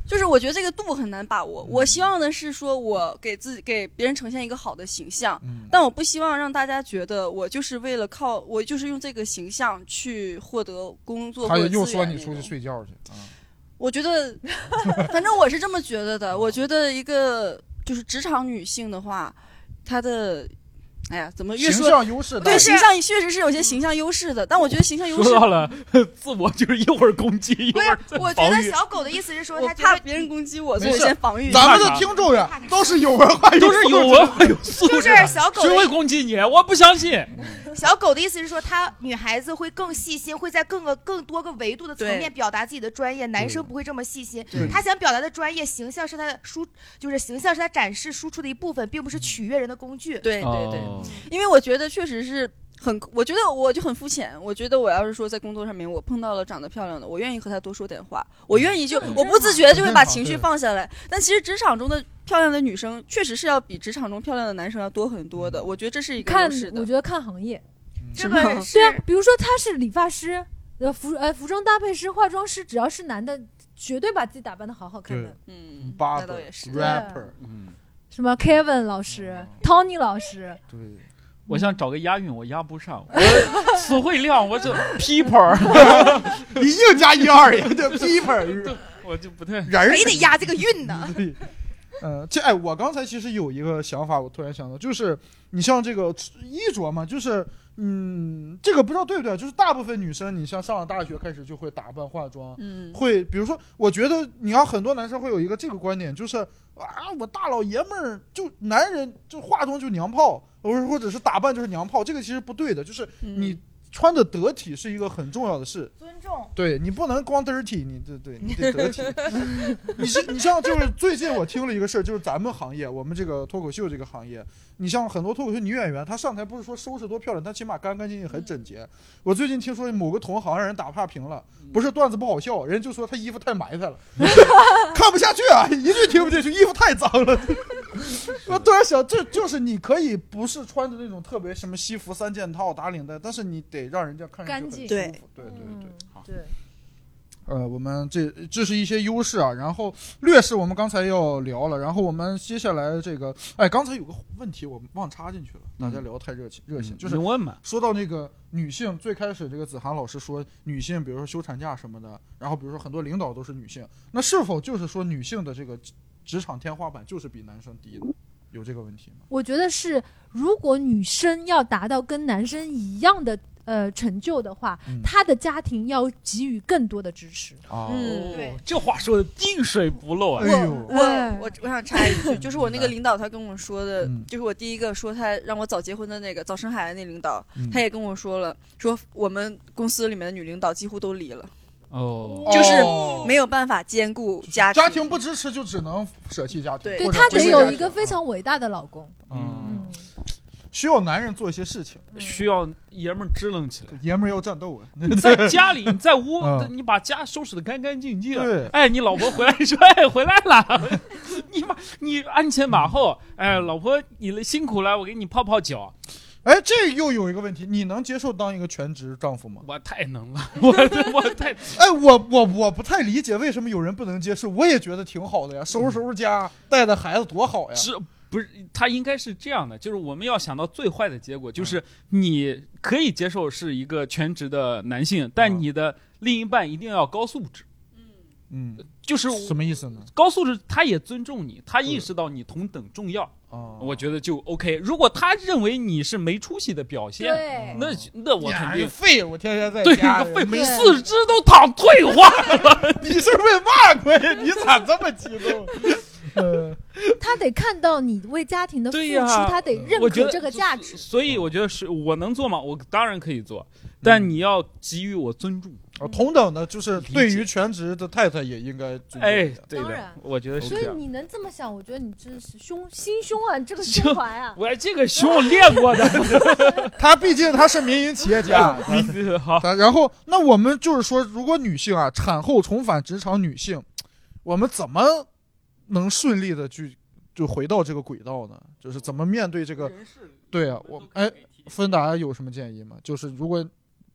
就是我觉得这个度很难把握。我希望的是说，我给自己给别人呈现一个好的形象， 嗯、 但我不希望让大家觉得我就是为了靠我就是用这个形象去获得工作或者资源。 他又说你出去睡觉去啊？ 我觉得，反正我是这么觉得的。我觉得一个就是职场女性的话，她的。哎呀，怎么越说形象优势？ 对，形象确实是有些形象优势的，但我觉得形象优势说到了自我，就是一会儿攻击，一会儿在我觉得小狗的意思是说，他怕别人攻击我，所以我先防御。 咱们的听众呀，都是有文化， 都是有文化有素质。 就是小狗谁会攻击你？我不相信。 小狗的意思是说，她女孩子会更细心，会在更个更多个维度的层面表达自己的专业，男生不会这么细心。他想表达的专业形象是他的输，就是形象是他展示输出的一部分，并不是取悦人的工具。 对对对， 哦、 因为我觉得确实是很，我觉得我就很肤浅。我觉得我要是说在工作上面我碰到了长得漂亮的，我愿意和他多说点话，我愿意就我不自觉就会把情绪放下来。但其实职场中的漂亮的女生确实是要比职场中漂亮的男生要多很多的。我觉得这是一个优势的。 我觉得看行业。 这个对啊，比如说他是理发师、呃服呃服装搭配师、化妆师，只要是男的，绝对把自己打扮的好好看的。 嗯， 那倒也是。 rapper， 嗯，什么 Kevin 老师、嗯、Tony 老师。 对， 我想找个押韵，我押不上。我词汇量，我这 people， 你硬加一二呀，这 people， 我就不太， 非得押这个韵呢。 对。呃，这哎，我刚才其实有一个想法，我突然想到，就是你像这个衣着嘛，就是嗯，这个不知道对不对，就是大部分女生，你像上了大学开始就会打扮化妆， 嗯， 会比如说，我觉得你要很多男生会有一个这个观点，就是啊，我大老爷们儿就男人就化妆就娘炮，或者或者是打扮就是娘炮，这个其实不对的，就是你。嗯穿的得体是一个很重要的事， 尊重。 对你不能光 dirty， 你对对，你得得体。你是你像就是最近我听了一个事儿，就是咱们行业，我们这个脱口秀这个行业，你像很多脱口秀女演员，她上台不是说收拾多漂亮，她起码干干净净很整洁。我最近听说某个同行让人打差评了，不是段子不好笑，人就说她衣服太埋汰了，看不下去啊，一句听不进去，衣服太脏了。我突然想，这就是你可以不是穿着那种特别什么西服三件套打领带，但是你得让人家看上去很舒服。对对对对，好。 对。 呃，我们这这是一些优势啊，然后劣势我们刚才要聊了，然后我们接下来这个，哎，刚才有个问题我忘插进去了，大家聊太热情热情，就是问嘛， 说到那个女性，最开始这个子涵老师说女性，比如说休产假什么的，然后比如说很多领导都是女性，那是否就是说女性的这个职场天花板就是比男生低的？有这个问题吗？ 我觉得是，如果女生要达到跟男生一样的呃成就的话，嗯、她的家庭要给予更多的支持。 哦，嗯、对，这话说的滴水不漏啊！ 哎呦，我我我想插一句，就是我那个领导他跟我说的，嗯、就是我第一个说他让我早结婚的那个早生孩子那领导，嗯、他也跟我说了，说我们公司里面的女领导几乎都离了。 哦， 就是没有办法兼顾家庭， 家庭不支持就只能舍弃家庭。 对， 对他得有一个非常伟大的老公。 嗯，需要男人做一些事情， 需要爷们儿支棱起来， 爷们儿要战斗啊！ 在家里，你在屋，嗯、你把家收拾得干干净净。对，哎，你老婆回来说，哎，回来了，你马你鞍前马后，哎，老婆你辛苦了，我给你泡泡脚。 哎，这又有一个问题，你能接受当一个全职丈夫吗？ 我太能了，我我太…… 哎，我我我不太理解为什么有人不能接受，我也觉得挺好的呀，收拾收拾家，带带孩子多好呀。 是不是？他应该是这样的，就是我们要想到最坏的结果，就是你可以接受是一个全职的男性，但你的另一半一定要高素质。 嗯， 就是什么意思呢？ 高素质，他也尊重你，他意识到你同等重要。哦，我觉得就 OK。如果他认为你是没出息的表现，那那我肯定废物，天天在家，对，废四肢都躺退化了。 你是为嘛鬼？你咋这么激动？ 呃，他得看到你为家庭的付出，啊、他得认可这个价值。 所以我觉得是我能做吗？我当然可以做，但你要给予我尊重。 哦，同等的，就是对于全职的太太也应该尊重。 哎，对的，我觉得是这样。 所以你能这么想，我觉得你真是胸心胸啊，你这个胸怀啊！ 我这个胸我练过的。 他毕竟他是民营企业家。 好， 然后那我们就是说，如果女性啊产后重返职场，女性，我们怎么能顺利的去就回到这个轨道呢？就是怎么面对这个？对啊，我哎，芬达有什么建议吗？就是如果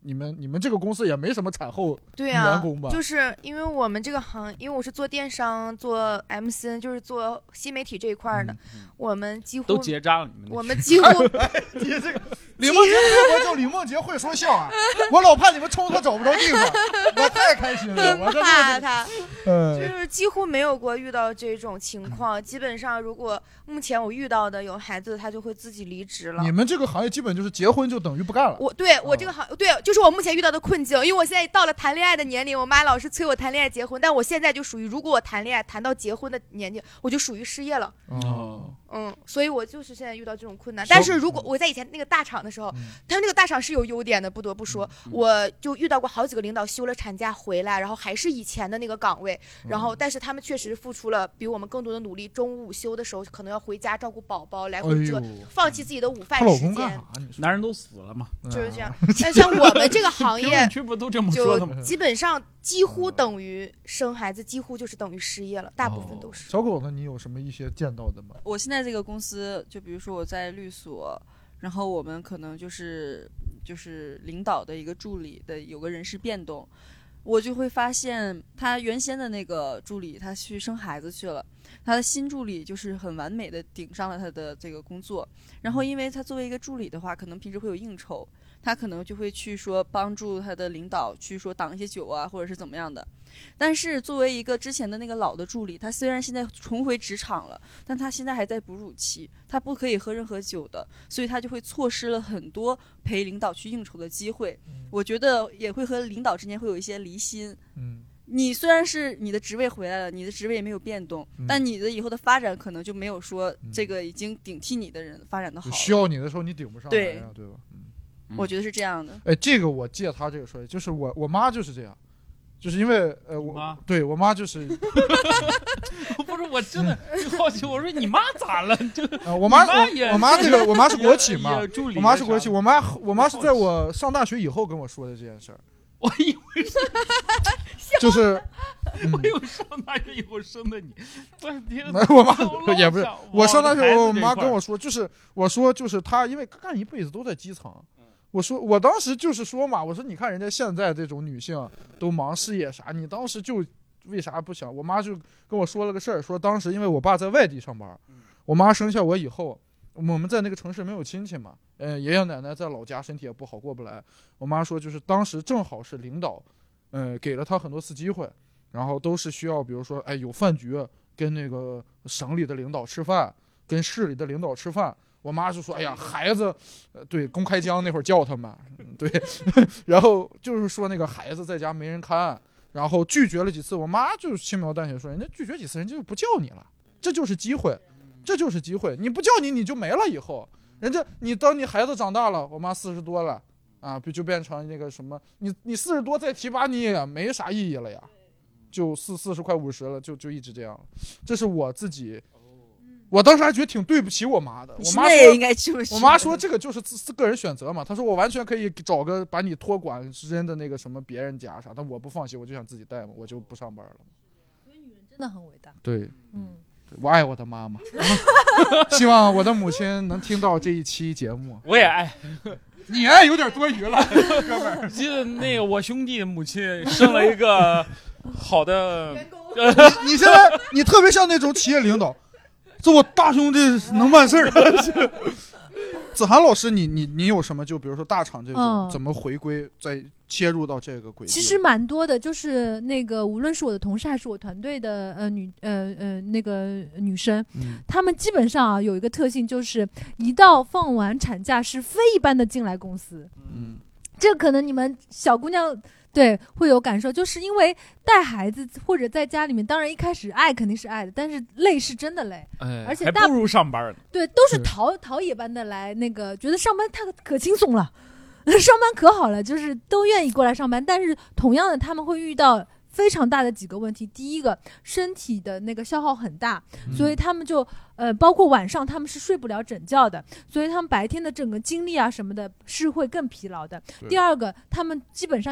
你们你们这个公司也没什么产后对啊， 员工吧？ 就是因为我们这个行，因为我是做电商、做 M C N， 就是做新媒体这一块的，嗯、我们几乎都结扎了。你们我们几乎你这个李梦洁为什么叫李梦洁会说笑啊？我老怕你们冲他找不着地方，我太开心了，我这怕他， 嗯， 就是几乎没有过遇到这种情况。基本上，如果目前我遇到的有孩子，他就会自己离职了。 你们这个行业基本就是结婚就等于不干了。 我对我这个行、哦、对，就是我目前遇到的困境，因为我现在到了谈恋爱的年龄，我妈老是催我谈恋爱结婚，但我现在就属于，如果我谈恋爱谈到结婚的年纪，我就属于失业了。 哦， 嗯，所以我就是现在遇到这种困难。但是如果我在以前那个大厂的时候，嗯、他们那个大厂是有优点的，不得不说，嗯、我就遇到过好几个领导休了产假回来，然后还是以前的那个岗位，然后但是他们确实付出了比我们更多的努力，中午午休的时候可能要回家照顾宝宝，来回折、哎，放弃自己的午饭时间。 男人都死了嘛， 就是这样。但像我们这个行业， 不都这么说的吗？ 就基本上几乎等于生孩子，几乎就是等于失业了，大部分都是。 哦、小狗呢？你有什么一些见到的吗？ 我现在这个公司，就比如说我在律所，然后我们可能就是就是领导的一个助理的有个人事变动，我就会发现他原先的那个助理他去生孩子去了，他的新助理就是很完美的顶上了他的这个工作，然后因为他作为一个助理的话，可能平时会有应酬。他可能就会去说帮助他的领导去说挡一些酒啊，或者是怎么样的。但是作为一个之前的那个老的助理，他虽然现在重回职场了，但他现在还在哺乳期，他不可以喝任何酒的，所以他就会错失了很多陪领导去应酬的机会。嗯、我觉得也会和领导之间会有一些离心。嗯，你虽然是你的职位回来了，你的职位也没有变动，嗯、但你的以后的发展可能就没有说这个已经顶替你的人发展的好。 需要你的时候你顶不上来呀，对, 对吧？嗯。 我觉得是这样的。 哎，这个我借他这个说，就是我我妈就是这样，就是因为呃我妈对我妈就是不是我真的好奇，我说你妈咋了？就、 呃、我妈我我妈这个我妈是国企嘛，我妈是国企，我妈我妈是在我上大学以后跟我说的这件事儿。 我以为是就是。 嗯、我以为上大学以后生的你， 我妈也不是，我上大学我妈跟我说，就是我说就是她因为干一辈子都在基层，我说我当时就是说嘛，我说你看人家现在这种女性都忙事业啥，你当时就为啥不想？我妈就跟我说了个事儿，说当时因为我爸在外地上班，我妈生下我以后，我们在那个城市没有亲戚嘛，呃爷爷奶奶在老家身体也不好过不来，我妈说就是当时正好是领导，呃给了她很多次机会。然后都是需要，比如说，哎，有饭局，跟那个省里的领导吃饭，跟市里的领导吃饭。我妈就说，哎呀，孩子，呃，对，公开江那会儿叫他们，对，然后就是说那个孩子在家没人看，然后拒绝了几次，我妈就轻描淡写说，人家拒绝几次，人家就不叫你了，这就是机会，这就是机会，你不叫你你就没了以后，人家你当你孩子长大了，我妈四十多了，啊，就变成那个什么，你你四十多再提拔你也没啥意义了呀。就四四十快五十了，就就一直这样了。这是我自己，我当时还觉得挺对不起我妈的。我妈说， 应该就是、 我妈说这个就是自自个人选择嘛。她说我完全可以找个把你托管扔的那个什么别人家啥，但我不放弃，我就想自己带嘛，我就不上班了。 所以女人真的很伟大。 对，嗯，我爱我的妈妈，希望我的母亲能听到这一期节目。 我也爱。 你爱有点多余了，哥们儿。 记得那个我兄弟的母亲生了一个好的员工， 呃，你现在你特别像那种企业领导，这我大兄弟能办事儿。子涵老师，你你你有什么？就比如说大厂这种、嗯、怎么回归，再切入到这个轨迹？ 其实蛮多的，就是那个无论是我的同事还是我团队的呃女呃呃那个女生，嗯、她们基本上啊有一个特性，就是一到放完产假是非一般的进来公司。嗯，这可能你们小姑娘。对，会有感受，就是因为带孩子或者在家里面，当然一开始爱肯定是爱的，但是累是真的累， 哎、 而且大还不如上班呢。 对，都是陶陶冶般的来那个，觉得上班太可轻松了，上班可好了，就是都愿意过来上班。但是同样的，他们会遇到非常大的几个问题。第一个，身体的那个消耗很大，嗯、所以他们就呃，包括晚上他们是睡不了整觉的，所以他们白天的整个精力啊什么的是会更疲劳的。第二个，他们基本上要。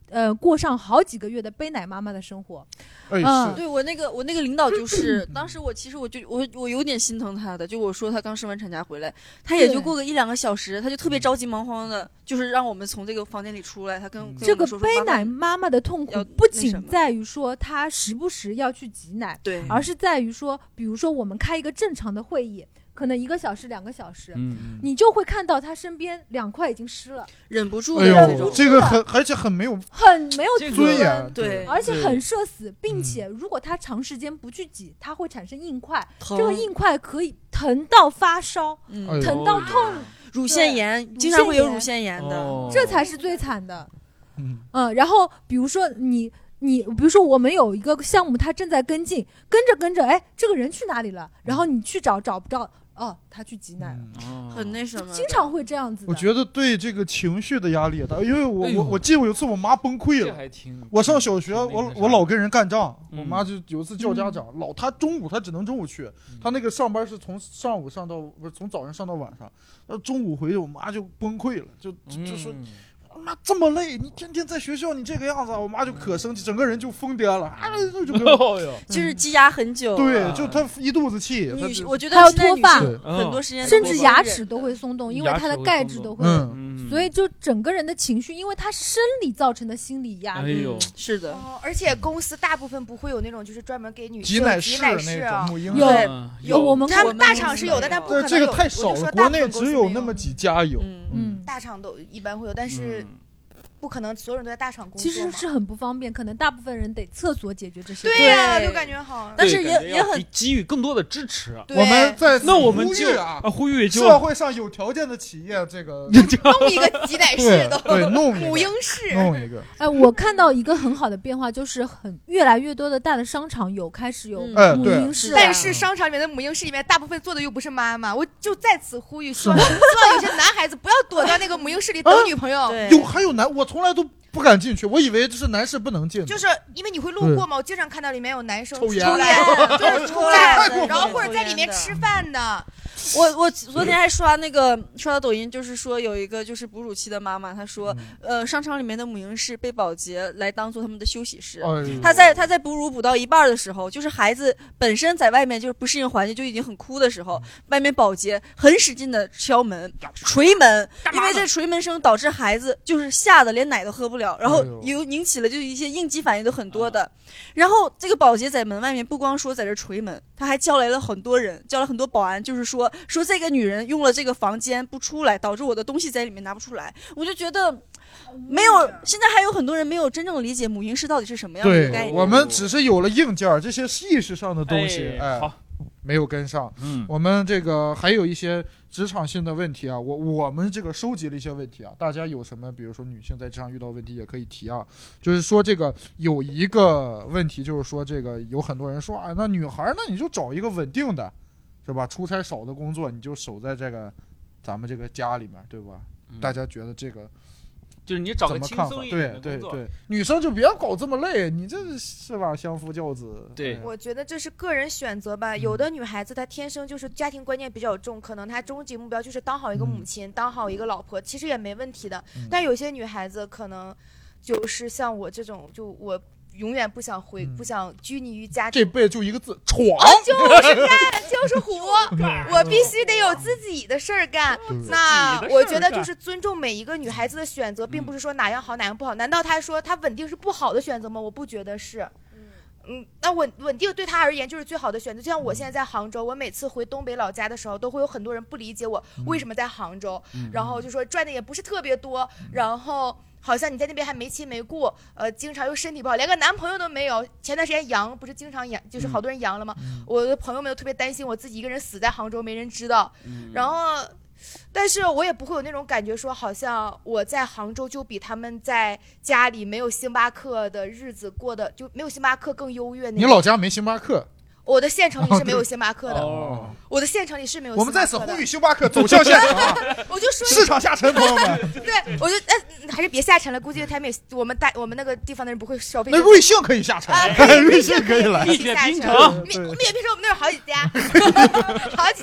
呃过上好几个月的背奶妈妈的生活。 哎， 嗯是对我那个我那个领导就是当时我其实我就我我有点心疼他的，就我说他刚生完产假回来，他也就过个一两个小时，他就特别着急忙慌的，就是让我们从这个房间里出来。他跟这个背奶妈妈的痛苦不仅在于说他时不时要去挤奶， 对， 而是在于说，比如说我们开一个正常的会议。可能一个小时两个小时、嗯、你就会看到他身边两块已经湿了， 忍不住哎呦这个很而且很没有很没有尊严， 对， 而且很社死，并且如果他长时间不去挤，它会产生硬块，这个硬块可以疼到发烧、嗯、疼到痛、 乳腺炎经常会有乳腺炎的、哦、 这才是最惨的。嗯, 嗯然后比如说你你比如说我们有一个项目他正在跟进，跟着跟着哎这个人去哪里了，然后你去找找不着，哦，他去挤奶了、 嗯，很那什么， 经常会这样子的。 我觉得对这个情绪的压力也大，因为我、哎、我我记得有一次我妈崩溃了，我上小学，我我老跟人干仗，嗯、我妈就有一次叫家长，嗯、老她中午她只能中午去，嗯、她那个上班是从上午上到不是从早上上到晚上，那中午回去我妈就崩溃了，就就就说。嗯妈这么累，你天天在学校你这个样子，我妈就可生气，整个人就疯癫了，啊，就就就是积压很久， 对，就她一肚子气。 女，我觉得还有脱发， 很多时间甚至牙齿都会松动，因为她的钙质都会， 嗯， 所以就整个人的情绪，因为她是生理造成的心理压力， 哎呦， 是的、 哦，而且公司大部分不会有那种就是专门给女挤奶室那种母婴， 有有我们他们大厂是有的，但不可能有。 这个太少了，国内只有那么几家有， 嗯， 大厂都一般会有，但是。不可能所有人都在大厂工作， 其实是很不方便，可能大部分人得厕所解决这些。 对呀、啊，就感觉好， 但是也也很给予更多的支持。 我们在那我们就啊， 呼吁社会上有条件的企业，这个弄一个挤奶室都， 对，弄母婴室， 弄一个。 哎，我看到一个很好的变化，就是很越来越多的大的商场有开始有母婴室、 嗯，但是商场里面的母婴室里面大部分做的又不是妈妈，我就在此呼吁，希望希望有些男孩子不要躲到那个母婴室里等女朋友。 啊、有还有男，我从来都。不敢进去，我以为这是男士不能进， 就是因为你会路过嘛，我经常看到里面有男生抽烟， 就是出来，然后或者在里面吃饭的。 我我昨天还刷那个刷到抖音，就是说有一个就是哺乳期的妈妈，她说，呃，商场里面的母婴室被保洁来当做他们的休息室。她在她在哺乳哺到一半的时候，就是孩子本身在外面就是不适应环境，就已经很哭的时候，外面保洁很使劲的敲门、捶门，因为这捶门声导致孩子就是吓得连奶都喝不了，然后有引起了就是一些应激反应都很多的。然后这个保洁在门外面不光说在这捶门，他还叫来了很多人，叫了很多保安，就是说说这个女人用了这个房间不出来，导致我的东西在里面拿不出来。我就觉得没有，现在还有很多人没有真正理解母婴室到底是什么样的一个概念。 我们只是有了硬件，这些意识上的东西，哎， 哎好， 没有跟上。 嗯， 我们这个还有一些职场性的问题啊，我我们这个收集了一些问题啊，大家有什么，比如说女性在职场遇到问题也可以提啊。就是说这个有一个问题，就是说这个有很多人说啊，那女孩那你就找一个稳定的，是吧？出差少的工作，你就守在这个咱们这个家里面，对吧？嗯、大家觉得这个就是你找个轻松一点的工作， 对对对，女生就别搞这么累，你这是吧？相夫教子。 对， 我觉得这是个人选择吧。有的女孩子她天生就是家庭观念比较重，可能她终极目标就是当好一个母亲，嗯、当好一个老婆，其实也没问题的。嗯、但有些女孩子可能就是像我这种，就我。永远不想回，嗯、不想拘泥于家庭。 这辈子就一个字，闯。 啊、就是干，就是虎。我必须得有自己的事儿干。那我觉得就是尊重每一个女孩子的选择，并不是说哪样好哪样不好。难道她说她稳定是不好的选择吗？我不觉得是。嗯，那稳稳定对她而言就是最好的选择。就像我现在在杭州，我每次回东北老家的时候，都会有很多人不理解我为什么在杭州，嗯、然后就说赚的也不是特别多，然后。好像你在那边还没亲没故，呃，经常又身体不好，连个男朋友都没有。前段时间阳不是经常阳，就是好多人阳了吗？嗯、我的朋友们都特别担心我自己一个人死在杭州，没人知道。嗯、然后，但是我也不会有那种感觉，说好像我在杭州就比他们在家里没有星巴克的日子过得就没有星巴克更优越。 你老家没星巴克？ 我的县城里是没有星巴克的， 哦、 我的县城里是没有星巴克的。 我们在此呼吁星巴克走向县城、啊， 我就说市场下沉，朋友们。 对，我就呃还是别下沉了，估计他们也我们大我们那个地方的人不会消费。 那瑞幸可以下沉， 啊、 瑞幸可以来。 蜜雪冰城，蜜蜜雪冰城我们那儿好几家，好几家。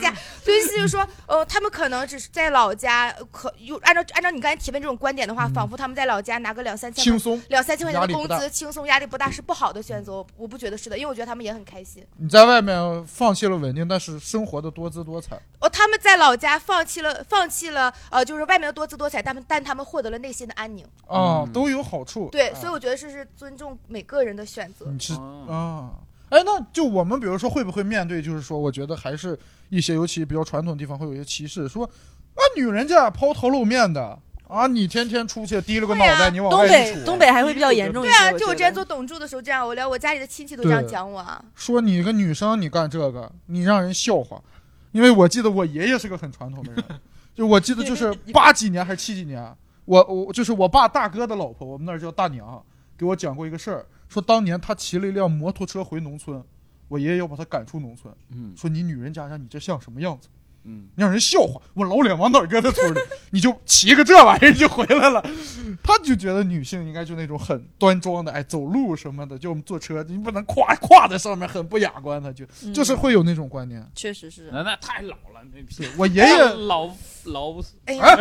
所以就是说，呃，他们可能只是在老家，可有按照按照你刚才提问这种观点的话，嗯、仿佛他们在老家拿个两三千轻松两三千块钱的工资，轻松压力不大是不好的选择。我不觉得是的，因为我觉得他们也很开心。 你在外面放弃了稳定，但是生活的多姿多彩。 哦，他们在老家放弃了放弃了呃，就是外面的多姿多彩，但但他们获得了内心的安宁。 啊、嗯，都有好处。 对，所以我觉得这是尊重每个人的选择。 你是啊。哎，那就我们比如说会不会面对，就是说，我觉得还是一些尤其比较传统的地方会有一些歧视，说啊，女人家抛头露面的啊，你天天出去低了个脑袋，啊、你往外一东北东北还会比较严重一些。 对啊，就我之前做董柱的时候这样，我连我家里的亲戚都这样讲我啊， 说你个女生你干这个，你让人笑话。因为我记得我爷爷是个很传统的人，就我记得就是八几年还是七几年，我我就是我爸大哥的老婆，我们那儿叫大娘，给我讲过一个事儿。说当年他骑了一辆摩托车回农村，我爷爷要把他赶出农村。嗯，说你女人家家你这像什么样子？嗯，让人笑话。我老脸往哪儿搁在村里？你就骑个这玩意儿就回来了。他就觉得女性应该就那种很端庄的，哎，走路什么的，就我们坐车你不能跨跨在上面，很不雅观。他就、嗯、就是会有那种观念。 确实是， 那那太老了，那我爷爷老老哎呀，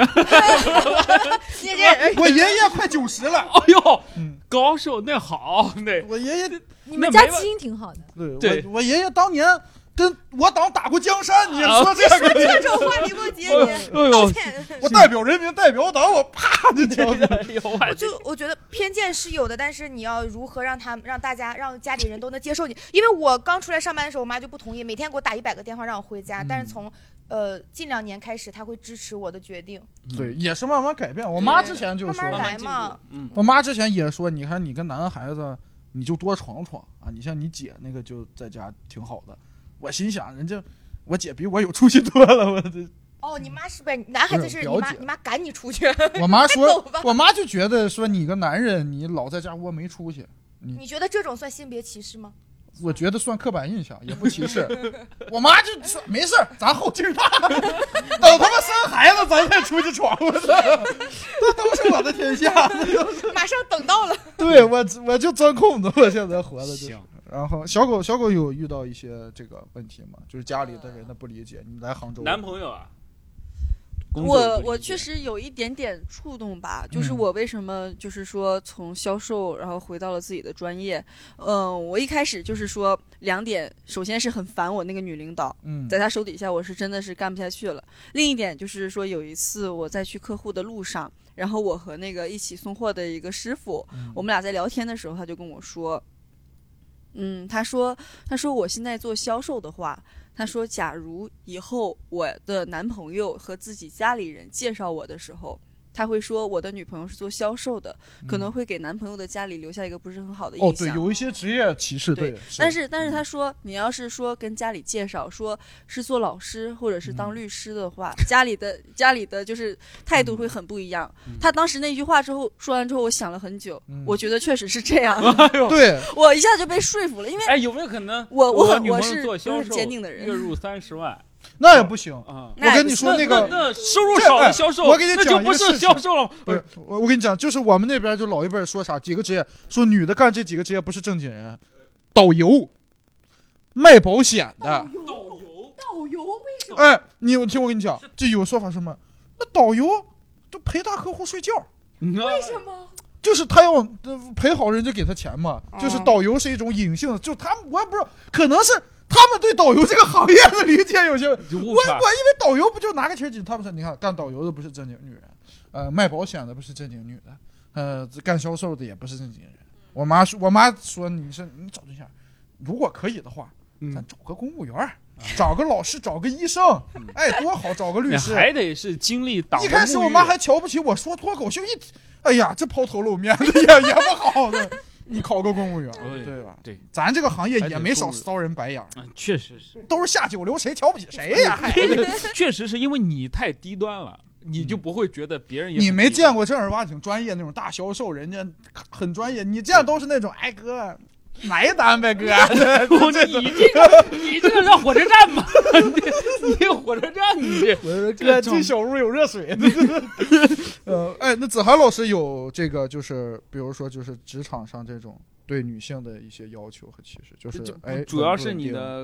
我爷爷快九十了。 哎呦，嗯、高手那好，那我爷爷你们家基因挺好的。 对， 对我, 我爷爷当年跟我党打过江山，你说这个、 啊、这种话李梦洁，你道歉。 我代表人民，代表党，我啪就跳进去。我就我觉得偏见是有的，但是你要如何让他让大家让家里人都能接受你？因为我刚出来上班的时候，我妈就不同意，每天给我打一百个电话让我回家。嗯、但是从呃近两年开始，她会支持我的决定。 对，也是慢慢改变。我妈之前就说， 慢慢来嘛。 嗯，我妈之前也说，你看你跟男孩子，你就多闯闯啊！你像你姐那个就在家挺好的。我心想，人家我姐比我有出息多了，我这。 哦，你妈是不是男孩子是你妈？你妈赶你出去。 我妈说，我妈就觉得说你个男人，你老在家窝没出息。 你你觉得这种算性别歧视吗？ 我觉得算刻板印象，也不歧视。我妈就说没事，咱后劲大，等他妈生孩子咱再出去闯。这都是我的天下， 马上等到了。 对我，我就钻空子，我现在活的就。然后小狗小狗有遇到一些这个问题吗？就是家里的人的不理解。你来杭州， 男朋友啊？ 我我确实有一点点触动吧，就是我为什么就是说从销售然后回到了自己的专业。嗯，我一开始就是说两点，首先是很烦我那个女领导，嗯，在她手底下我是真的是干不下去了。另一点就是说有一次我在去客户的路上，然后我和那个一起送货的一个师傅，嗯、我们俩在聊天的时候，他就跟我说。嗯，他说，他说我现在做销售的话，他说，假如以后我的男朋友和自己家里人介绍我的时候，他会说我的女朋友是做销售的，嗯、可能会给男朋友的家里留下一个不是很好的印象。 哦，对，有一些职业歧视， 对。对但是，但是他说，你要是说跟家里介绍说是做老师或者是当律师的话，嗯、家里的家里的就是态度会很不一样。嗯、他当时那句话之后说完之后，我想了很久，嗯、我觉得确实是这样。 对， 我一下就被说服了，因为哎，有没有可能我我很我是我是坚定的人， 月入三十万。 那也不行啊！ 我跟你说， 那个那收入少的销售， 我给你讲那就不是销售了。 不是，我我跟你讲，就是我们那边就老一辈说啥几个职业，说女的干这几个职业不是正经人，导游、卖保险的。 导游， 导游为什么？ 哎，你听我跟你讲，这有说法什么？那导游都陪大客户睡觉， 为什么？ 就是他要陪好人就给他钱嘛，就是导游是一种隐性的，就他们我也不知道，可能是。他们对导游这个行业的理解有些，我我因为导游不就拿个钱进，他们说你看干导游的不是正经女人，呃，卖保险的不是正经女的，呃，干销售的也不是正经人。我妈说，我妈说你是你找对象，如果可以的话，咱找个公务员，嗯、找个老师，找个医生，嗯、哎，多好，找个律师。 还得是经历党。 一开始我妈还瞧不起我说脱口秀一，哎呀，这抛头露面的也也不好的。你考个公务员， 对, 对吧？ 对， 咱这个行业也没少骚人白眼。 嗯，确实是， 都是下九流，谁瞧不起谁呀？ 确实是因为你太低端了，你就不会觉得别人也。 你没见过正儿八经专业那种大销售，人家很专业，你见都是那种，哎哥。买单呗，哥！ 我这你这个你这个让火车站嘛？你你火车站你这哥进小屋有热水。呃，哎，那子涵老师有这个，就是比如说，就是职场上这种对女性的一些要求和歧视，就是哎， 主要是你的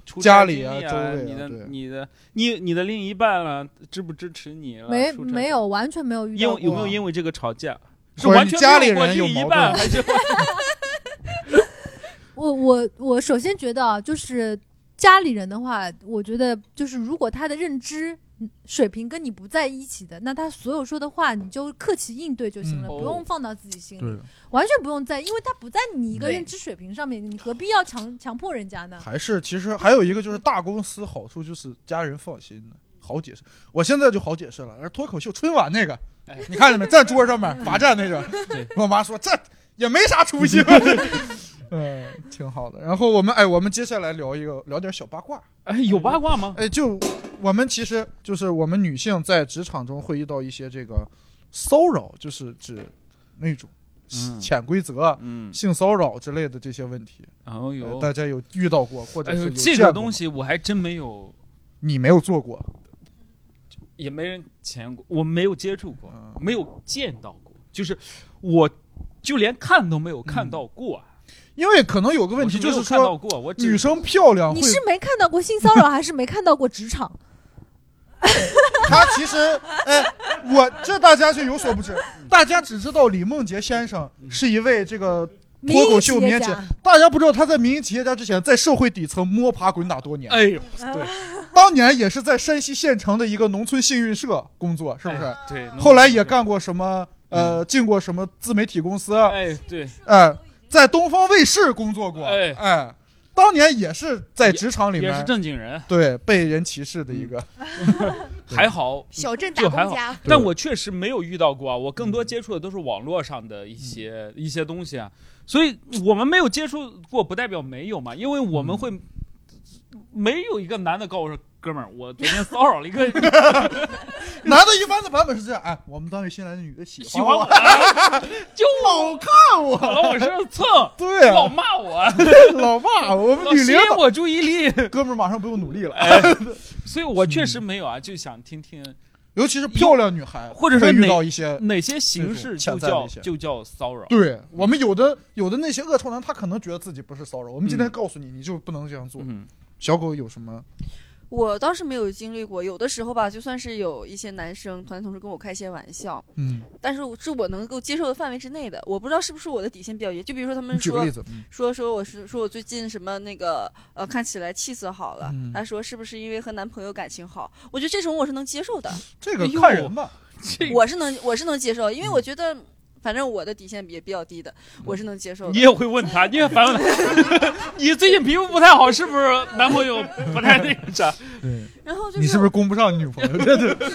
出家里啊、 啊、 周围啊， 你的对你的你你的另一半了，支不支持你了？ 没没有，完全没有遇到过。 有有没有因为这个吵架？是或者完全家里人有另一半还是？ 我我我首先觉得啊，就是家里人的话，我觉得就是如果他的认知水平跟你不在一起的，那他所有说的话你就客气应对就行了， 嗯、 不用放到自己心里， 对， 完全不用在，因为他不在你一个认知水平上面，你何必要强强迫人家呢？ 还是其实还有一个就是大公司好处就是家人放心的，好解释。我现在就好解释了，而脱口秀春晚那个，哎、你看见没？在桌上面罚站那个，我妈说这也没啥出息。嗯，挺好的。然后我们哎，我们接下来聊一个聊点小八卦。 哎，有八卦吗？ 哎，就我们其实就是我们女性在职场中会遇到一些这个骚扰，就是指那种潜规则、嗯、性骚扰之类的这些问题。 哦呦、 呃，大家有遇到过或者是有见过、 哎、这个东西我还真没有。 你没有做过， 也没人见过，我没有接触过，嗯、没有见到过，就是我就连看都没有看到过。嗯， 因为可能有个问题就是说， 我女生漂亮， 你是没看到过性骚扰，还是没看到过职场？ 他其实，哎，我这大家就有所不知，大家只知道李梦洁先生是一位这个脱口秀民营企业，大家不知道他在民营企业家之前，在社会底层摸爬滚打多年。 哎呦，对， 当年也是在山西县城的一个农村幸运社工作，是不是？ 哎、对。 后来也干过什么？呃，进过什么自媒体公司？ 哎，对， 哎、呃，在东方卫视工作过。哎哎，当年也是在职场里面， 也是正经人， 对，被人歧视的一个。 嗯、还好， 小镇打工家。 但我确实没有遇到过啊，我更多接触的都是网络上的一些、嗯、一些东西啊，所以我们没有接触过，不代表没有嘛，因为我们会、嗯、没有一个男的告我说。哥们儿，我昨天骚扰了一个男的，一般的版本是这样，哎，我们单位新来的女的喜欢我， 喜欢我就老看我， 老往身上蹭， 对、啊， 老骂我， 老骂我，我们女领导吸引我注意力， 哥们儿马上不用努力了， 哎、所以我确实没有啊，就想听听， 尤其是漂亮女孩， 或者说遇到一些哪些形式就叫就叫骚扰。 对我们有的有的那些恶臭男，他可能觉得自己不是骚扰，我们今天告诉你，嗯、你就不能这样做。嗯，小狗有什么？ 我倒是没有经历过，有的时候吧，就算是有一些男生团同事跟我开些玩笑，嗯，但是是我能够接受的范围之内的。我不知道是不是我的底线比较严，就比如说他们说、嗯、说说我是说我最近什么那个呃看起来气色好了，嗯、他说是不是因为和男朋友感情好？我觉得这种我是能接受的。 这个看人吧， 我是能我是能接受，因为我觉得。反正我的底线也比较低的，我是能接受的。 你也会问他，你也反问他，你最近皮肤不太好，是不是男朋友不太那个啥？ 对。 然后就是你是不是供不上你女朋友？对对。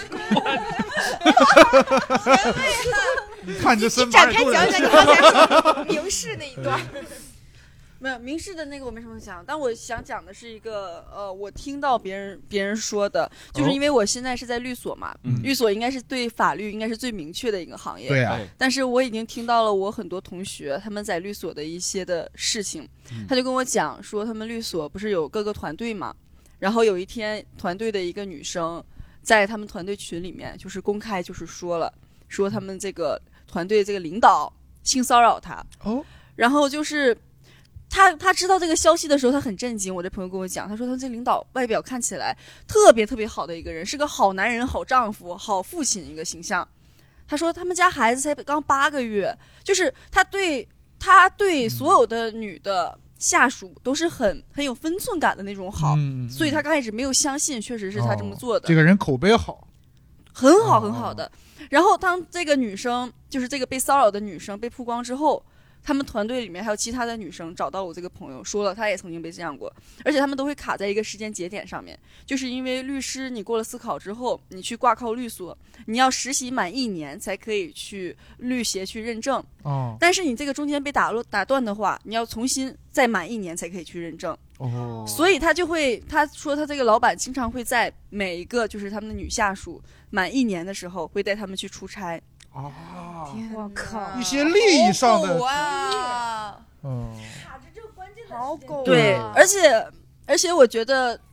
你看这身板。 展开讲讲你刚才说明示那一段。 没有明示的那个我没什么讲，但我想讲的是一个呃，我听到别人别人说的，就是因为我现在是在律所嘛，嗯、律所应该是对法律应该是最明确的一个行业， 对啊。 但是我已经听到了我很多同学他们在律所的一些的事情，嗯、他就跟我讲说他们律所不是有各个团队嘛，然后有一天团队的一个女生在他们团队群里面就是公开就是说了，说他们这个团队这个领导性骚扰她，哦，然后就是。他他知道这个消息的时候，他很震惊。我这朋友跟我讲，他说他这领导外表看起来特别特别好的一个人，是个好男人、好丈夫、好父亲一个形象。他说他们家孩子才刚八个月，就是他对他对所有的女的下属都是很很有分寸感的那种好，嗯、所以他刚开始没有相信，确实是他这么做的。 哦、这个人口碑好， 很好很好的。哦、然后当这个女生，就是这个被骚扰的女生被曝光之后。他们团队里面还有其他的女生找到我这个朋友，说了她也曾经被这样过，而且他们都会卡在一个时间节点上面，就是因为律师你过了司考之后，你去挂靠律所，你要实习满一年才可以去律协去认证。哦。但是你这个中间被打落打断的话，你要重新再满一年才可以去认证。哦。所以他就会，他说他这个老板经常会在每一个就是他们的女下属满一年的时候，会带他们去出差。 啊！ 我靠！ 一些利益上的啊， 嗯， 卡着这个关键的好狗。对，而且而且我觉得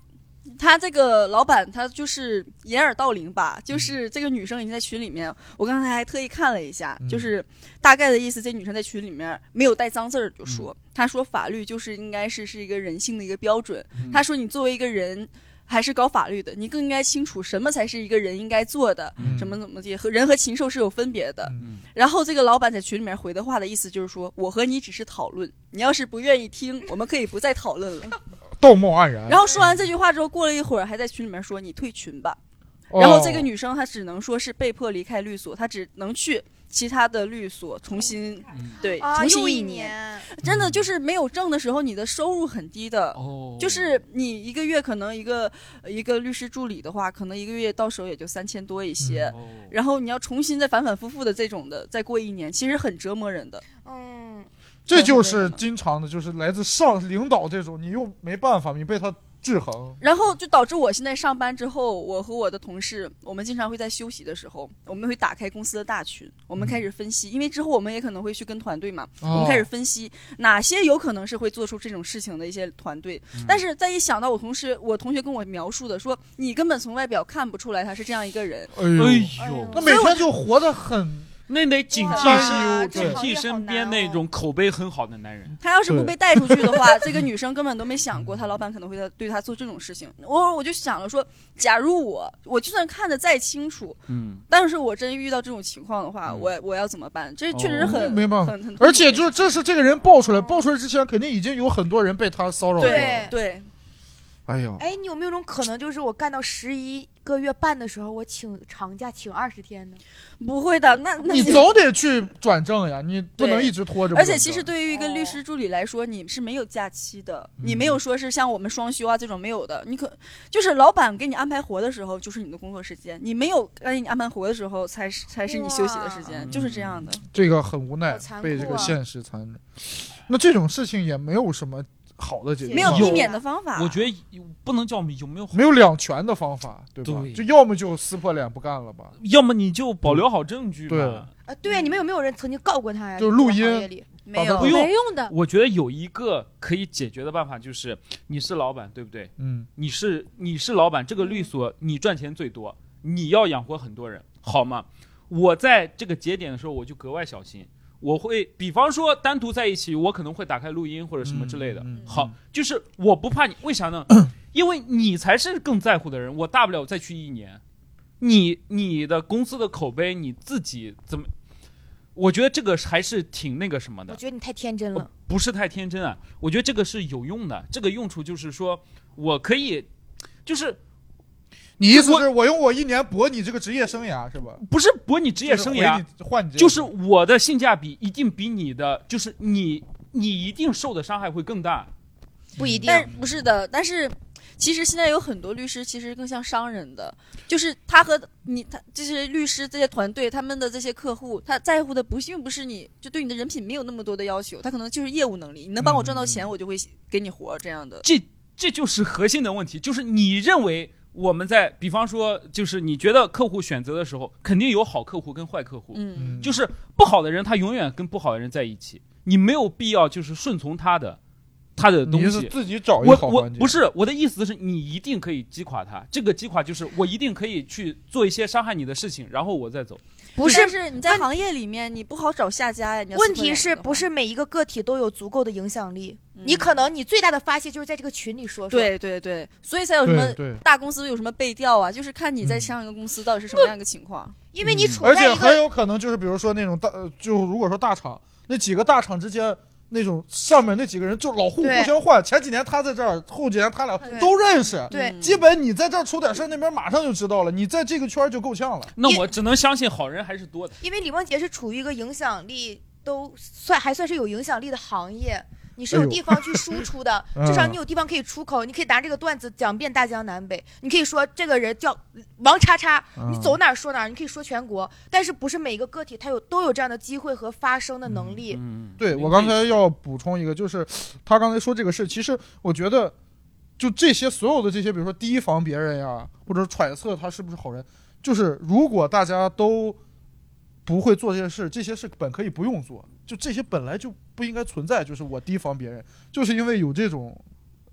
他这个老板他就是掩耳盗铃吧，就是这个女生已经在群里面，我刚才还特意看了一下， 嗯、 就是大概的意思，这女生在群里面没有带脏字儿就说，她、嗯、说法律就是应该是是一个人性的一个标准，她、嗯、说你作为一个人还是搞法律的，你更应该清楚什么才是一个人应该做的，嗯、怎么怎么地，和人和禽兽是有分别的。嗯、然后这个老板在群里面回的话的意思就是说，我和你只是讨论，你要是不愿意听，我们可以不再讨论了。 道貌岸然。 然后说完这句话之后，过了一会儿还在群里面说你退群吧。哦、然后这个女生她只能说是被迫离开律所，她只能去其他的律所重新、嗯、对、 啊、 重新一年。真的就是没有证的时候，你的收入很低的。哦、就是你一个月可能一个一个律师助理的话，可能一个月到手也就三千多一些。嗯哦、然后你要重新再反反复复的这种的再过一年，其实很折磨人的。 嗯。 这就是经常的，就是来自上领导这种，你又没办法，你被他制衡， 然后就导致我现在上班之后，我和我的同事，我们经常会在休息的时候，我们会打开公司的大群，我们开始分析，嗯、因为之后我们也可能会去跟团队嘛，哦、我们开始分析哪些有可能是会做出这种事情的一些团队，嗯、但是再一想到我同事，我同学跟我描述的说，你根本从外表看不出来他是这样一个人， 哎呦，哎呦那每天就活得很。 那得警惕警惕身边那种口碑很好的男人。 他要是不被带出去的话，这个女生根本都没想过，他老板可能会对他做这种事情。我我就想了说，假如我我就算看得再清楚，嗯，但是我真遇到这种情况的话，嗯、我我要怎么办？这确实很、哦、 没办法， 很很而且就是这是这个人爆出来，爆出来之前肯定已经有很多人被他骚扰过。 对对。 哎呦， 哎，你有没有种可能，就是我干到十一个月半的时候，我请长假请二十天呢？ 不会的，那那你总得去转正呀，你不能一直拖着。 而且其实对于一个律师助理来说，你是没有假期的，哦、你没有说是像我们双休啊这种没有的，你可就是老板给你安排活的时候就是你的工作时间，你没有给你安排活的时候才是才是你休息的时间，就是这样的。 这个很无奈，被这个现实残忍。那这种事情也没有什么。好的解决没有避免的方法， 我觉得不能叫有没有没有两全的方法，对吧？对，就要么就撕破脸不干了吧， 要么你就保留好证据吧。 对啊，对啊，你们有没有人曾经告过他呀？ 就录音没有， 不用没用的。 我觉得有一个可以解决的办法，就是你是老板，对不对？嗯，你是你是老板，这个律所你赚钱最多，你要养活很多人，好吗？我在这个节点的时候，我就格外小心。我会比方说单独在一起，我可能会打开录音或者什么之类的。嗯嗯、好，就是我不怕你，为啥呢？因为你才是更在乎的人。我大不了再去一年，你你的公司的口碑你自己怎么？我觉得这个还是挺那个什么的。 我觉得你太天真了。 不是太天真啊，我觉得这个是有用的。这个用处就是说，我可以，就是。 你意思是我用我一年博你这个职业生涯是吧？ 不是博你职业生涯， 换你就是我的性价比一定比你的，就是你你一定受的伤害会更大。 不一定， 但不是的，但是其实现在有很多律师其实更像商人的，就是他和你他这些律师这些团队他们的这些客户，他在乎的不并不是你就对你的人品没有那么多的要求，他可能就是业务能力，你能帮我赚到钱，嗯、我就会给你活这样的。 这这就是核心的问题，就是你认为。我们在比方说就是你觉得客户选择的时候肯定有好客户跟坏客户，嗯，就是不好的人他永远跟不好的人在一起，你没有必要就是顺从他的他的东西， 你是自己找一个好环境。 我我不是我的意思是你一定可以击垮他，这个击垮就是我一定可以去做一些伤害你的事情，然后我再走。 不是，是你在行业里面你不好找下家呀。 问题是不是每一个个体都有足够的影响力？嗯、你可能你最大的发泄就是在这个群里说说。 对对对，所以才有什么大公司有什么背调啊，就是看你在上一个公司到底是什么样一个情况。嗯、 因为你处在一个，而且很有可能就是比如说那种大，就如果说大厂那几个大厂之间。那种上面那几个人就老互互相换，前几年他在这儿，后几年他俩都认识， 对， 基本你在这儿出点事，那边马上就知道了，你在这个圈就够呛了。 那我只能相信好人还是多的， 因为李梦洁是处于一个影响力都算还算是有影响力的行业。你是有地方去输出的，哎、至少你有地方可以出口，你可以拿这个段子讲遍大江南北。你可以说这个人叫王叉叉，嗯、你走哪儿说哪儿，你可以说全国。但是不是每一个个体他有都有这样的机会和发声的能力？ 嗯、对我刚才要补充一个，就是他刚才说这个事，其实我觉得就这些所有的这些，比如说提防别人呀，或者揣测他是不是好人，就是如果大家都不会做这些事，这些事本可以不用做，就这些本来就不应该存在。就是我提防别人，就是因为有这种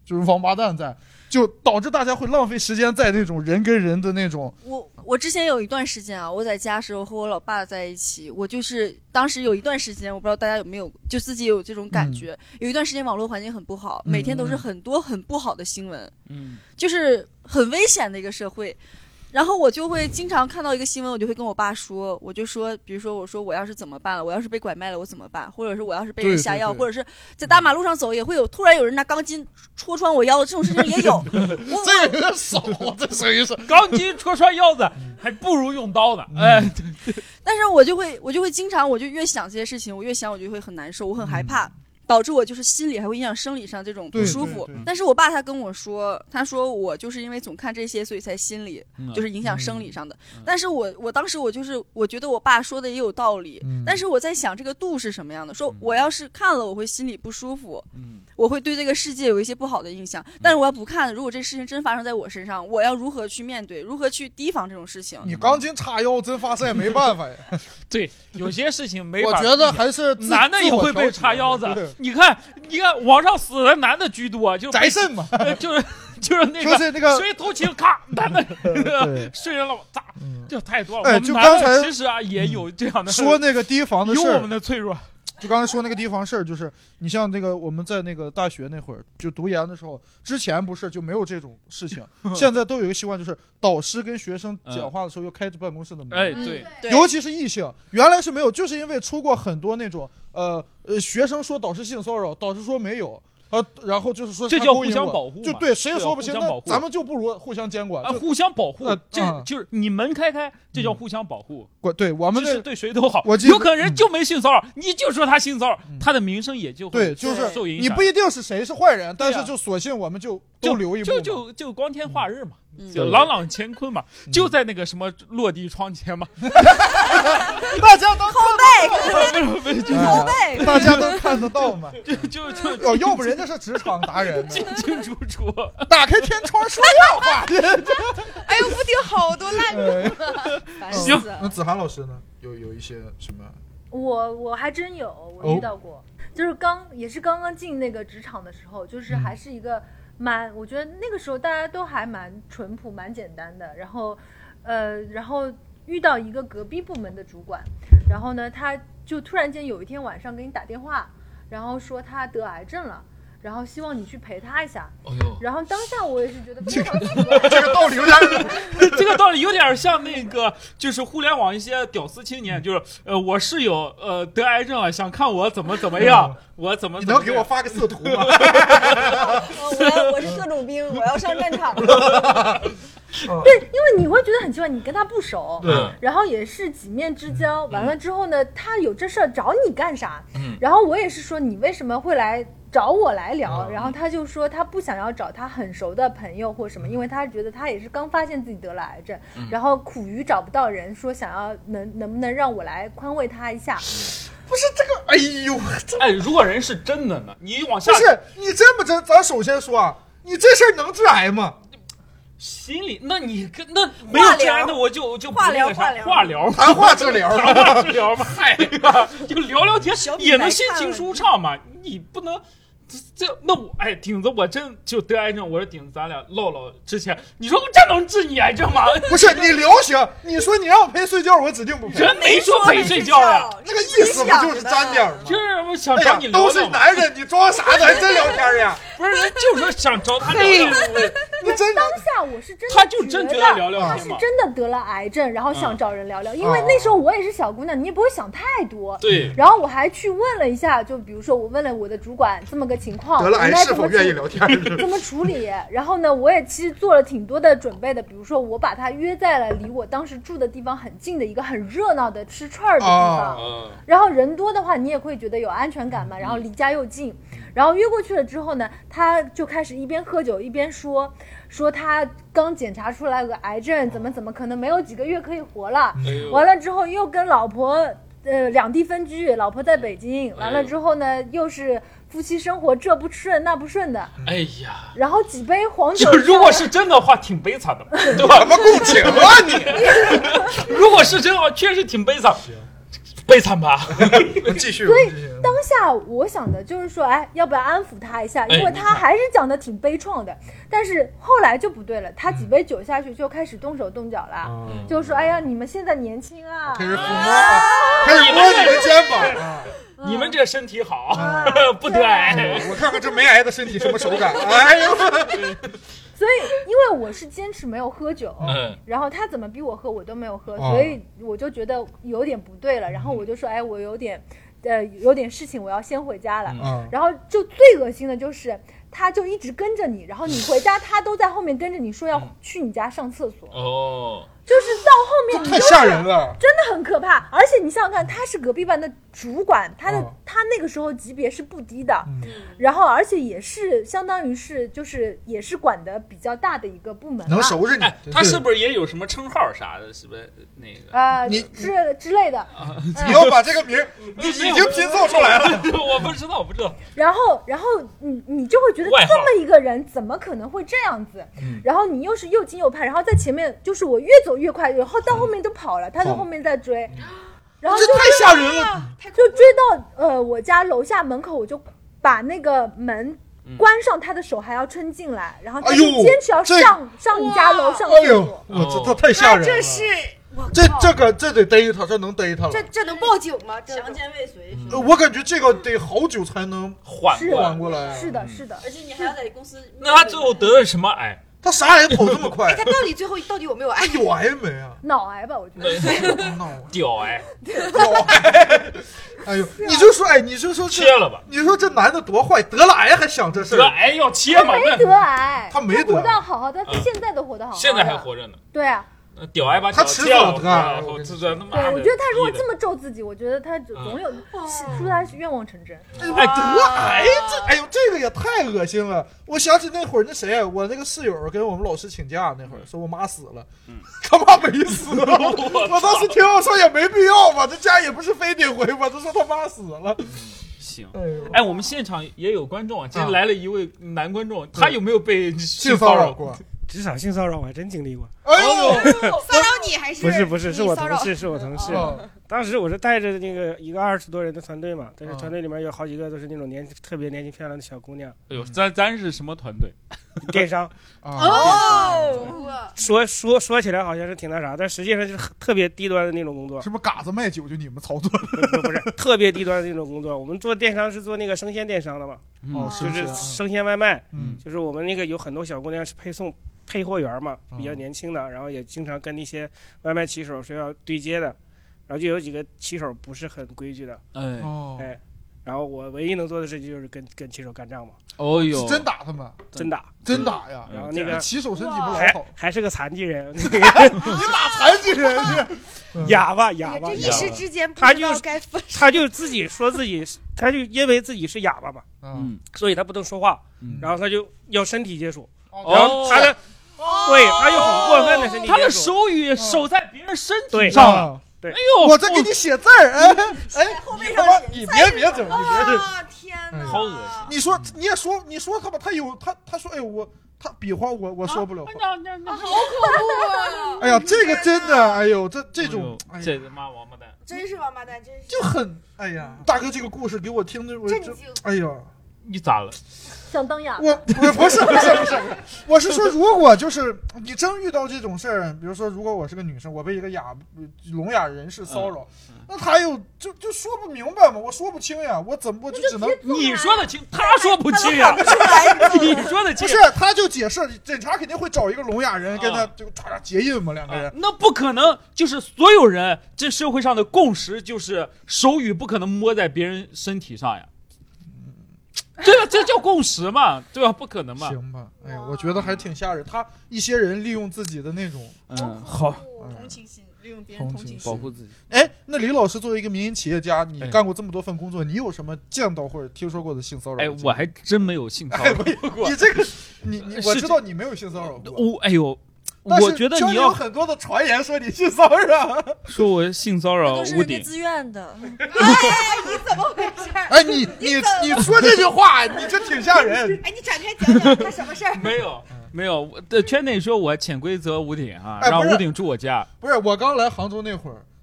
就是王八蛋在，就导致大家会浪费时间在那种人跟人的那种。 我我之前有一段时间啊，我在家时候和我老爸在一起，我就是当时有一段时间，我不知道大家有没有，就自己有这种感觉，嗯、有一段时间网络环境很不好，每天都是很多很不好的新闻，嗯，就是很危险的一个社会。然后我就会经常看到一个新闻，我就会跟我爸说，我就说，比如说我说我要是怎么办了，我要是被拐卖了我怎么办，或者是我要是被人下药，或者是在大马路上走也会有突然有人拿钢筋戳穿我腰的这种事情也有。 这有点少，这属于是钢筋戳穿腰子，还不如用刀呢。哎，对对。 但是我就会我就会经常我就越想这些事情，我越想我就会很难受，我很害怕。嗯，导致我就是心理还会影响生理上这种不舒服。但是我爸他跟我说，他说我就是因为总看这些，所以才心理、嗯、就是影响生理上的。嗯、但是我我当时我就是我觉得我爸说的也有道理，嗯、但是我在想这个度是什么样的？说我要是看了我会心里不舒服，嗯、我会对这个世界有一些不好的印象。但是我要不看，如果这事情真发生在我身上，我要如何去面对？如何去提防这种事情？ 你钢筋插腰真发生也没办法呀。 对，有些事情没法。 我觉得还是男的也会被插腰子。你看，你看，网上死的男的居多，就宅肾嘛， 就是就是那个， 就是那个谁偷情，咔，男的睡人了，咋？这太多了。 哎，就刚才其实啊，也有这样的说那个提防的事， 有我们的脆弱。 就刚才说那个提防事儿，就是你像那个我们在那个大学那会儿就读研的时候，之前不是就没有这种事情，现在都有一个习惯，就是导师跟学生讲话的时候要开着办公室的门。 哎，对， 尤其是异性，原来是没有，就是因为出过很多那种呃呃学生说导师性骚扰，导师说没有。呃，然后就是说这叫互相保护， 就对，谁也说不清，那咱们就不如互相监管， 啊，互相保护，呃、这、嗯、就是你门开开，这叫互相保护。 嗯、对，我们是对谁都好。有可能人就没性骚扰，嗯、你就说他性骚扰，嗯、他的名声也就会对，就是受影响。 你不一定是谁是坏人，但是就索性我们就都留一步， 就就就光天化日嘛。嗯就朗朗乾坤嘛，嗯、就在那个什么落地窗前嘛， 大家都后背，后背， 大家都看得到嘛， 就就就哦，要不人家是职场达人， 清清楚楚， 打开天窗说亮话。 哎呦，不听好多烂梗。 行，那子涵老师呢？有有一些什么？ 我我还真有，我遇到过，哦、就是刚也是刚刚进那个职场的时候，就是还是一个。蛮，我觉得那个时候大家都还蛮淳朴、蛮简单的。然后，呃，然后遇到一个隔壁部门的主管，然后呢，他就突然间有一天晚上给你打电话，然后说他得癌症了，然后希望你去陪他一下。哦呦！然后当下我也是觉得非常奇怪， 这个道理有点， 这个道理有点像那个，就是互联网一些屌丝青年，就是呃，我室友呃得癌症了，想看我怎么怎么样。我怎么？ 你能给我发个色图吗？ 我我是特种兵，我要上战场了。 对，因为你会觉得很奇怪，你跟他不熟， 对， 然后也是几面之交，完了之后呢，他有这事儿找你干啥？嗯，然后我也是说你为什么会来找我来聊？嗯、然后他就说他不想要找他很熟的朋友或什么，因为他觉得他也是刚发现自己得了癌症，嗯、然后苦于找不到人，说想要能能不能让我来宽慰他一下。 不是这个，哎呦， 哎，如果人是真的呢？你往下不是你真不真？咱首先说啊，你这事儿能治癌吗？ 心里，那你跟那没有治癌的，我就就化疗化疗化疗谈话治疗， 谈话治疗嘛，嗨，就聊聊天也能心情舒畅嘛。你不能这那我哎，顶子我真就得癌症，我说顶子咱俩唠唠之前，你说这能治你癌症吗？ 不是你流行，你说你让我陪睡觉，我指定不陪。 人没说陪睡觉呀， 那个意思不就是沾点吗？ 就是我想找你聊聊、 哎、都是男人，你装啥呢？还真聊天呀？ 不是，人就说想找他聊聊。 你真当下我是真的， 他就真觉得聊聊他是真的得了癌症，然后想找人聊聊，嗯、因为那时候我也是小姑娘，你也不会想太多。 对。 然后我还去问了一下，就比如说我问了我的主管这么个情况， 得了癌是否愿意聊天？ 怎么处理？然后呢，我也其实做了挺多的准备的，比如说我把他约在了离我当时住的地方很近的一个很热闹的吃串的地方，哦、然后人多的话你也会觉得有安全感嘛，然后离家又近，然后约过去了之后呢，他就开始一边喝酒一边说说他刚检查出来个癌症，怎么怎么可能没有几个月可以活了，哎、完了之后又跟老婆呃两地分居，老婆在北京，完了之后呢又是夫妻生活这不顺那不顺的， 哎呀， 然后几杯黄酒， 就如果是真的话挺悲惨的，对吧？ 什么共情啊你？ 如果是真的话确实挺悲惨。 悲惨吧？ 继续。 所以当下我想的就是说，哎，要不要安抚他一下？因为他还是讲的挺悲怆的。但是后来就不对了，他几杯酒下去就开始动手动脚了，嗯、就说：“哎呀，你们现在年轻啊， 开始抚摸，啊、开始摸你的肩膀。啊” 你们这身体好，啊、不得癌。 我看看这没癌的身体什么手感。哎呦！ 所以，因为我是坚持没有喝酒， 嗯， 然后他怎么逼我喝，我都没有喝，所以我就觉得有点不对了。然后我就说，哎，我有点，呃，有点事情，我要先回家了。 嗯、 然后就最恶心的就是，他就一直跟着你，然后你回家，他都在后面跟着你说要去你家上厕所。 哦。 就是到后面你太吓人了， 真的很可怕。而且你想想看，他是隔壁班的主管，他的、哦、他那个时候级别是不低的，嗯、然后而且也是相当于是就是也是管的比较大的一个部门， 能熟着你。 哎、他是不是也有什么称号啥的？是不是那个啊、呃？你之之类的， 啊、你要把这个名你已经拼凑出来了。 我不知道，我不知道。 然后然后你你就会觉得这么一个人怎么可能会这样子？嗯、然后你又是又惊又怕，然后在前面就是我越走越快，然后到后面都跑了，他在后面在追，嗯、然后就这太吓人了， 就追到呃我家楼下门口，我就把那个门关上，他的手还要撑进来，然后他就坚持要上、哎、上你家楼上厕所。 哎呦，我这他太吓人了， 这是这这个这得逮他，这能逮他了， 这这能报警吗？ 强奸未遂、 嗯，我感觉这个得好久才能缓缓过来、啊。 是的，是的， 而且你还要在公司。 那他最后得了什么癌？ 他啥癌跑这么快？ 哎，他到底最后到底有没有癌？ 有癌没啊？ 脑癌吧，我觉得。脑屌癌。 屌癌。哎呦，你就说，哎，你就说切了吧。 你说这男的多坏，得了癌还想这事儿。 得癌要切嘛？ 他没得癌， 他没得， 活得好好的，现在都活得好好的。 现在还活着呢。 对啊。 屌癌把他迟早得。 我这这他妈。 对，我觉得他如果这么咒自己，我觉得他总有说他是愿望成真。 哎，得癌这，哎呦，这个也太恶心了。我想起那会儿那谁，我那个室友跟我们老师请假那会儿，说我妈死了，嗯、他妈没死。我, 我当时听我说也没必要吧，这假也不是非得回吧，就说他妈死了。嗯行，哎，我们现场也有观众啊，今天来了一位男观众，啊、他有没有被性骚扰过？ 职场性骚扰我还真经历过。 哎呦， 骚扰你还是？ 不是不是，是我同事，是我同事。哦、当时我是带着那个一个二十多人的团队嘛，但是团队里面有好几个都是那种年特别年轻漂亮的小姑娘。 哎呦，咱咱是什么团队？ 电商。 哦。 说说说起来好像是挺那啥，但实际上就是特别低端的那种工作。 是不是嘎子卖酒就你们操作？ 不是不是，特别低端的那种工作。我们做电商是做那个生鲜电商的嘛， 哦， 就是生鲜外卖。嗯，就是我们那个有很多小姑娘是配送。配货员嘛，比较年轻的，嗯、然后也经常跟那些外卖骑手是要对接的，然后就有几个骑手不是很规矩的， 哎哎，然后我唯一能做的事情就是跟跟骑手干仗嘛。 哦呦， 是真打他们， 真打真打呀！ 然后那个骑手身体不老好， 还是个残疾人， 你打残疾人去？ 哑巴哑巴， 这一时之间不知道该分， 他就自己说自己，他就因为自己是哑巴嘛， 嗯， 所以他不能说话，然后他就要身体接触， 哦、 然后他的。对，他就很过分的身体接触， 他的手语守在别人身体上了。 对， 哎呦， 我在给你写字儿，哎哎， 后背上你别别整，你别整， 天哪， 好恶心！ 你说你也说，你说他吧，他有他他说，哎我他比划我我说不了话， 好恐怖啊！ 哎呀，这个真的，哎呦，这这种， 这他妈王八蛋， 真是王八蛋，真是就很，哎呀，大哥这个故事给我听的，我震惊， 哎呀。 你咋了？ 想当哑巴？ 我我不是不是不是，我是说，如果就是你真遇到这种事儿，比如说，如果我是个女生，我被一个哑聋哑人士骚扰，嗯嗯、那他有就就说不明白嘛，我说不清呀，我怎么我就只能你说得清，他说不清呀，你说得清， 不是他就解释，警察肯定会找一个聋哑人跟他就唰唰结印嘛，两个人、 啊，那不可能，就是所有人这社会上的共识就是手语不可能摸在别人身体上呀。对吧？这叫共识嘛，对吧？不可能嘛。 行吧，哎呀，我觉得还挺吓人。他一些人利用自己的那种， 嗯，好， 同情心，利用别人同情心， 保护自己。 哎，那李老师作为一个民营企业家，你干过这么多份工作，你有什么见到或者听说过的性骚扰？ 哎，我还真没有性骚扰过。你这个，你你我知道你没有性骚扰过。 我哎呦。我觉得你要有很多的传言说你性骚扰， 说我性骚扰屋顶， 自愿的。 哎，你怎么回事？ 哎，你你你说这句话，你这挺吓人。 哎，你展开讲讲他什么事儿？ 没有没有，的圈内说我潜规则屋顶啊，让屋顶住我家。 不是，我刚来杭州那会儿，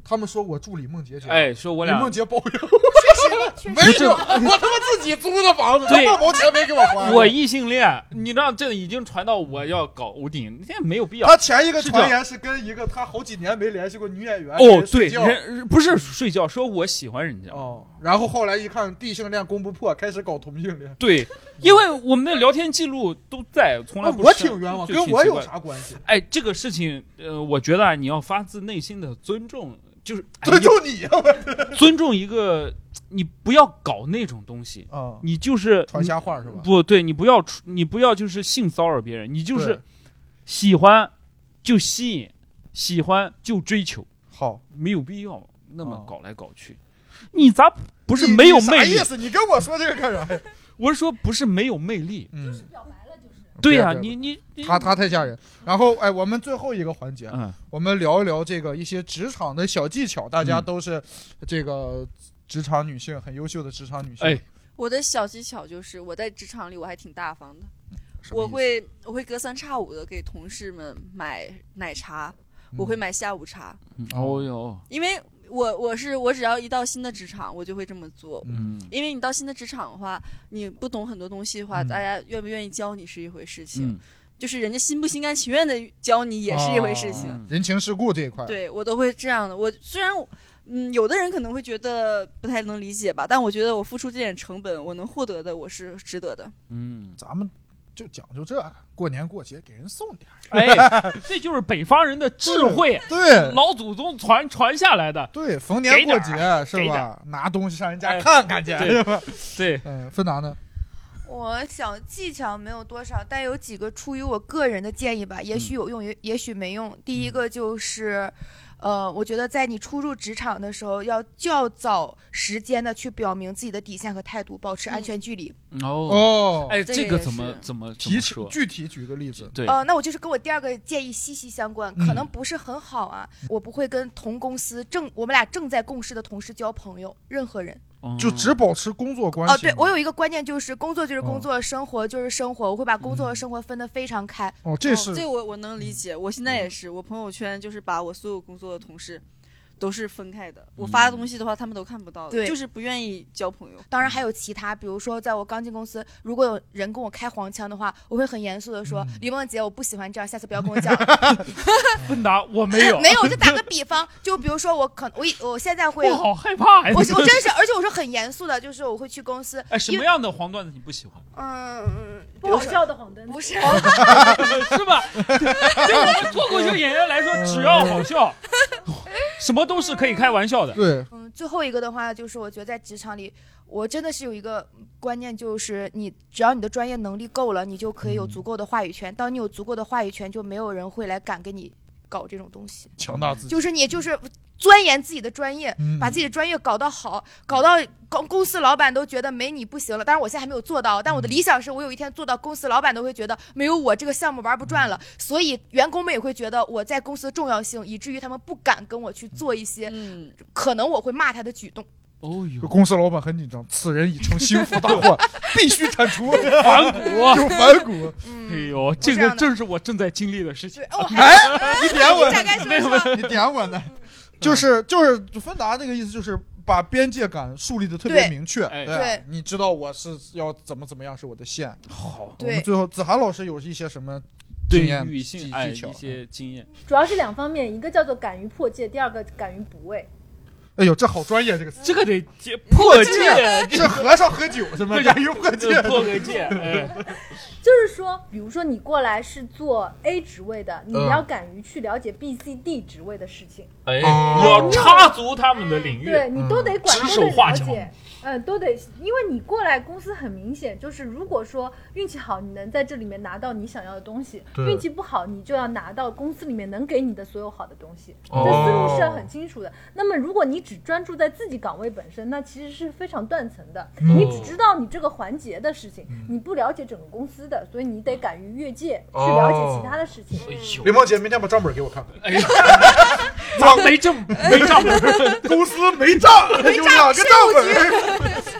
他们说我住李梦洁家， 哎，说我俩李梦洁包养， 确实没有，我他妈自己租的房子， 对， 半毛钱没给我还。 我异性恋，你让这已经传到我要搞屋顶，这没有必要。 他前一个传言是跟一个他好几年没联系过女演员哦，对，人不是睡觉，说我喜欢人家哦，然后后来一看地性恋攻不破，开始搞同性恋。 对，因为我们的聊天记录都在，从来不、 哦、我挺冤枉，跟我有啥关系？ 哎，这个事情，呃，我觉得啊，你要发自内心的尊重。就是尊重你， 尊重一个，你不要搞那种东西啊、嗯！ 你就是传瞎话是吧？ 不对，你不要，你不要就是性骚扰别人，你就是喜欢就吸引，喜欢就追求， 好， 没有必要那么搞来搞去。哦、你咋不是没有魅力？ 啥意思？你跟我说这个干啥呀？ 我是说不是没有魅力， 嗯。 对呀、啊，你你他他太吓人。然后哎，我们最后一个环节， 嗯， 我们聊一聊这个一些职场的小技巧。大家都是这个职场女性，很优秀的职场女性。 哎， 我的小技巧就是我在职场里我还挺大方的，我会我会隔三差五的给同事们买奶茶，嗯、我会买下午茶。 哦哟， 因为。我我是我只要一到新的职场，我就会这么做。 嗯， 因为你到新的职场的话，你不懂很多东西的话，嗯、大家愿不愿意教你是一回事情， 嗯、 就是人家心不心甘情愿的教你也是一回事情。 哦、人情世故这一块， 对我都会这样的。我虽然嗯，有的人可能会觉得不太能理解吧，但我觉得我付出这点成本，我能获得的，我是值得的。 嗯， 咱们就讲究这个，过年过节给人送点。 哎，这就是北方人的智慧， 对， 老祖宗传传下来的。 对，逢年过节是吧？拿东西上人家看看去，是吧？ 对， 嗯，芬达呢？ 我小技巧没有多少，但有几个出于我个人的建议吧，也许有用，也、嗯、也许没用。第一个就是。呃，我觉得在你初入职场的时候，要较早时间的去表明自己的底线和态度，保持安全距离。 哦哦， 哎，这个怎么怎么提起具体举个例子？ 对， 呃，那我就是跟我第二个建议息息相关，可能不是很好啊。嗯、我不会跟同公司正我们俩正在共事的同事交朋友，任何人。 就只保持工作关系。 哦，对，我有一个观念，就是工作就是工作，哦、生活就是生活，我会把工作和生活分得非常开。 哦，这是、 哦、这我我能理解，我现在也是，我朋友圈就是把我所有工作的同事。都是分开的，我发的东西的话，他们都看不到的， 对， 就是不愿意交朋友。 当然还有其他，比如说在我刚进公司，如果有人跟我开黄腔的话，我会很严肃的说：“嗯、李梦洁，我不喜欢这样，下次不要跟我讲。” 芬达，我没有， 没有，就打个比方，就比如说我可我我现在会， 我好害怕呀！ 我我真是，而且我是很严肃的，就是我会去公司。 哎，什么样的黄段子你不喜欢？ 嗯， 不好笑的黄段子不是， 是吧？对我们脱口秀演员来说，只要好笑。什么都是可以开玩笑的。 对， 嗯，最后一个的话就是，我觉得在职场里，我真的是有一个观念，就是你只要你的专业能力够了，你就可以有足够的话语权。当你有足够的话语权，就没有人会来敢跟你搞这种东西。 强大自己， 就是你就是钻研自己的专业， 嗯、 把自己的专业搞到好，搞到公公司老板都觉得没你不行了。当然我现在还没有做到，但我的理想是我有一天做到，公司老板都会觉得没有我这个项目玩不转了，所以员工们也会觉得我在公司的重要性，以至于他们不敢跟我去做一些、嗯、可能我会骂他的举动。 哦呦， 公司老板很紧张，此人已成心腹大患，必须铲除反骨， 有反骨。 嗯、 哎呦，这个正是我正在经历的事情。 哦、 哎，你点我， 没有， 你点我呢？就是就是芬达那个意思，就是把边界感树立的特别明确。 对， 对对你知道我是要怎么怎么样是我的线。 好， 我们最后子涵老师有一些什么对经验女性哎技巧一些经验？ 主要是两方面，一个叫做敢于破戒，第二个敢于补位。 哎呦，这好专业，这个词， 这个得破戒， 是和尚喝酒是吗？敢于破戒， 破个戒。哎， 就是说，比如说你过来是做 A 职位的，你要敢于去了解 B、C、D 职位的事情。 哎，你要插足他们的领域， 对你都得管， 指手画脚。 嗯，都得，因为你过来公司很明显就是，如果说运气好，你能在这里面拿到你想要的东西；运气不好，你就要拿到公司里面能给你的所有好的东西。 哦、 这思路是很清楚的。那么，如果你只专注在自己岗位本身，那其实是非常断层的。 嗯、 你只知道你这个环节的事情，嗯、你不了解整个公司的，所以你得敢于越界、哦、去了解其他的事情。 李梦洁，明天把账本给我看看。 哎呀，咱没证，没账本， 公司没账，有两个账本。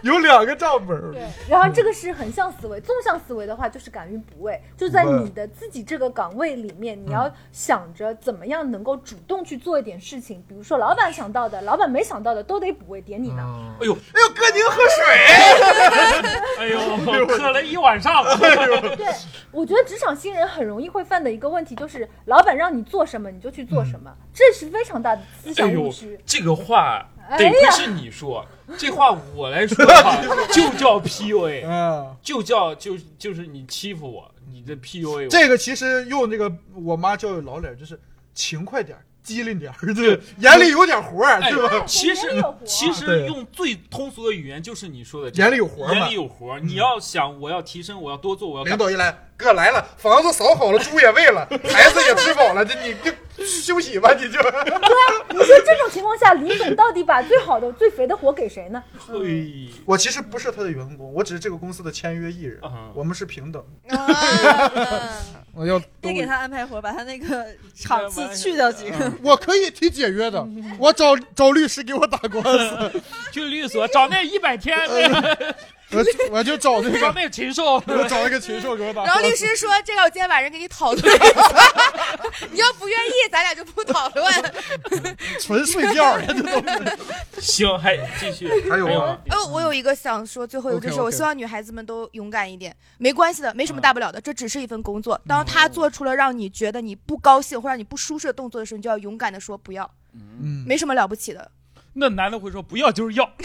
有两个账本。 对，然后这个是横向思维，纵向思维的话就是敢于补位，就在你的自己这个岗位里面，你要想着怎么样能够主动去做一点事情，比如说老板想到的，老板没想到的都得补位点你呢。 嗯、 哎呦， 哎呦，哥您喝水。 哎呦，渴了一晚上。 对，我觉得职场新人很容易会犯的一个问题就是，老板让你做什么你就去做什么，嗯、这是非常大的思想误区。 哎、这个话得亏是你说，哎、这话我来说哈，就叫 P U A， 嗯，就叫就就是你欺负我，你这 P U A。 这个其实用这个我妈教育老脸就是勤快点。机灵点儿，对，眼里有点活儿，对吧？ 其实其实用最通俗的语言就是你说的， 眼里有活儿， 眼里有活儿。你要想，我要提升，我要多做，我要。 领导一来，哥来了，房子扫好了，猪也喂了，孩子也吃饱了，这你就休息吧，你就。对啊， 你说这种情况下，李总到底把最好的、最肥的活给谁呢？ 嗯、 我其实不是他的员工，我只是这个公司的签约艺人，嗯、我们是平等。我要得给他安排活，把他那个场次去掉几个。 我可以提解约的，我找找律师给我打官司， 去律所找那一百天。 我我就找那个找那个禽兽， 我找那个禽兽给我打。 然后律师说：“这个我今天晚上给你讨论，你要不愿意，咱俩就不讨论。” 纯睡觉呀，这都是。 行，还继续， 还有吗？ 呃，我有一个想说，最后一个就是，我希望女孩子们都勇敢一点，没关系的，没什么大不了的，这只是一份工作。当他做出了让你觉得你不高兴或者你不舒适的动作的时候，你就要勇敢的说不要，嗯，没什么了不起的。 那男的会说不要就是要，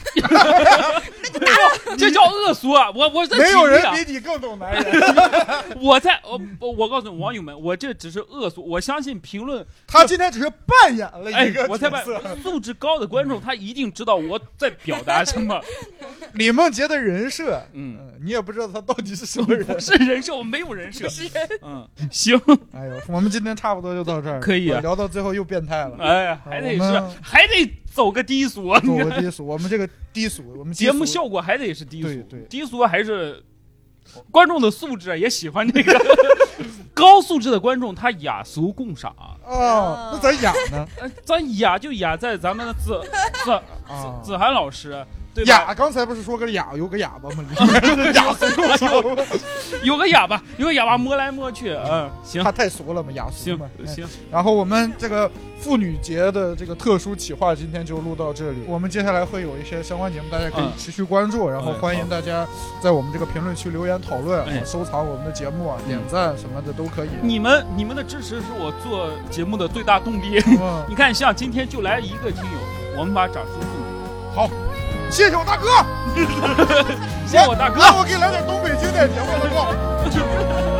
这叫恶俗啊！我我没有人比你更懂男人。 我在我我告诉网友们，我这只是恶俗，我相信评论他今天只是扮演了一个角色。 哎、我在扮素质高的观众，他一定知道我在表达什么。 李梦洁的人设，嗯，你也不知道他到底是什么人， 不是人设，我没有人设。嗯，行。 哎呦，我们今天差不多就到这儿， 可以啊。 聊到最后又变态了， 哎，还得是还得。走个低俗， 走个低俗。我们这个低俗，我们节目效果还得是低俗， 对对， 低俗还是观众的素质也喜欢这个高素质的观众，他雅俗共赏啊。 哦，那咱雅呢？ 咱雅就雅在咱们的子子啊子涵老师。 哑，刚才不是说个哑有个哑巴吗？哑俗共赏， 有个哑巴，有个哑巴摸来摸去，嗯，行， 他太俗了嘛，哑俗嘛， 行。 然后我们这个妇女节的这个特殊企划今天就录到这里，我们接下来会有一些相关节目，大家可以持续关注，然后欢迎大家在我们这个评论区留言讨论，收藏我们的节目啊，点赞什么的都可以。 你们你们的支持是我做节目的最大动力。你看，像今天就来一个听友，我们把掌声送给好。谢谢我大哥， 谢谢我大哥， 我给你来点东北经典节目了，不？